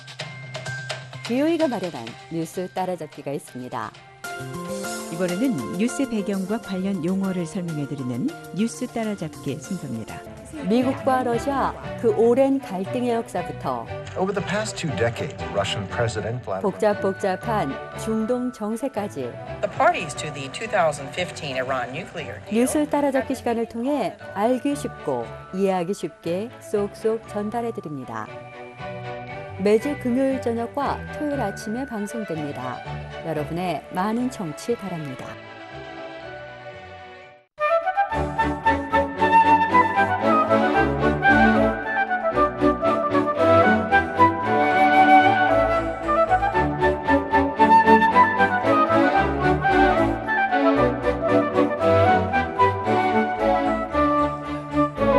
VOA가 마련한 뉴스 따라잡기가 있습니다. 이번에는 뉴스 배경과 관련 용어를 설명해드리는 뉴스 따라잡기 순서입니다. 미국과 러시아 그 오랜 갈등의 역사부터 Over the past 2 decades, Russian President 복잡한 중동 정세까지 The parties to the 2015 Iran nuclear deal. 뉴스 따라잡기 시간을 통해 알기 쉽고 이해하기 쉽게 쏙쏙 전달해드립니다. 매주 금요일 저녁과 토요일 아침에 방송됩니다. 여러분의 많은 청취 바랍니다.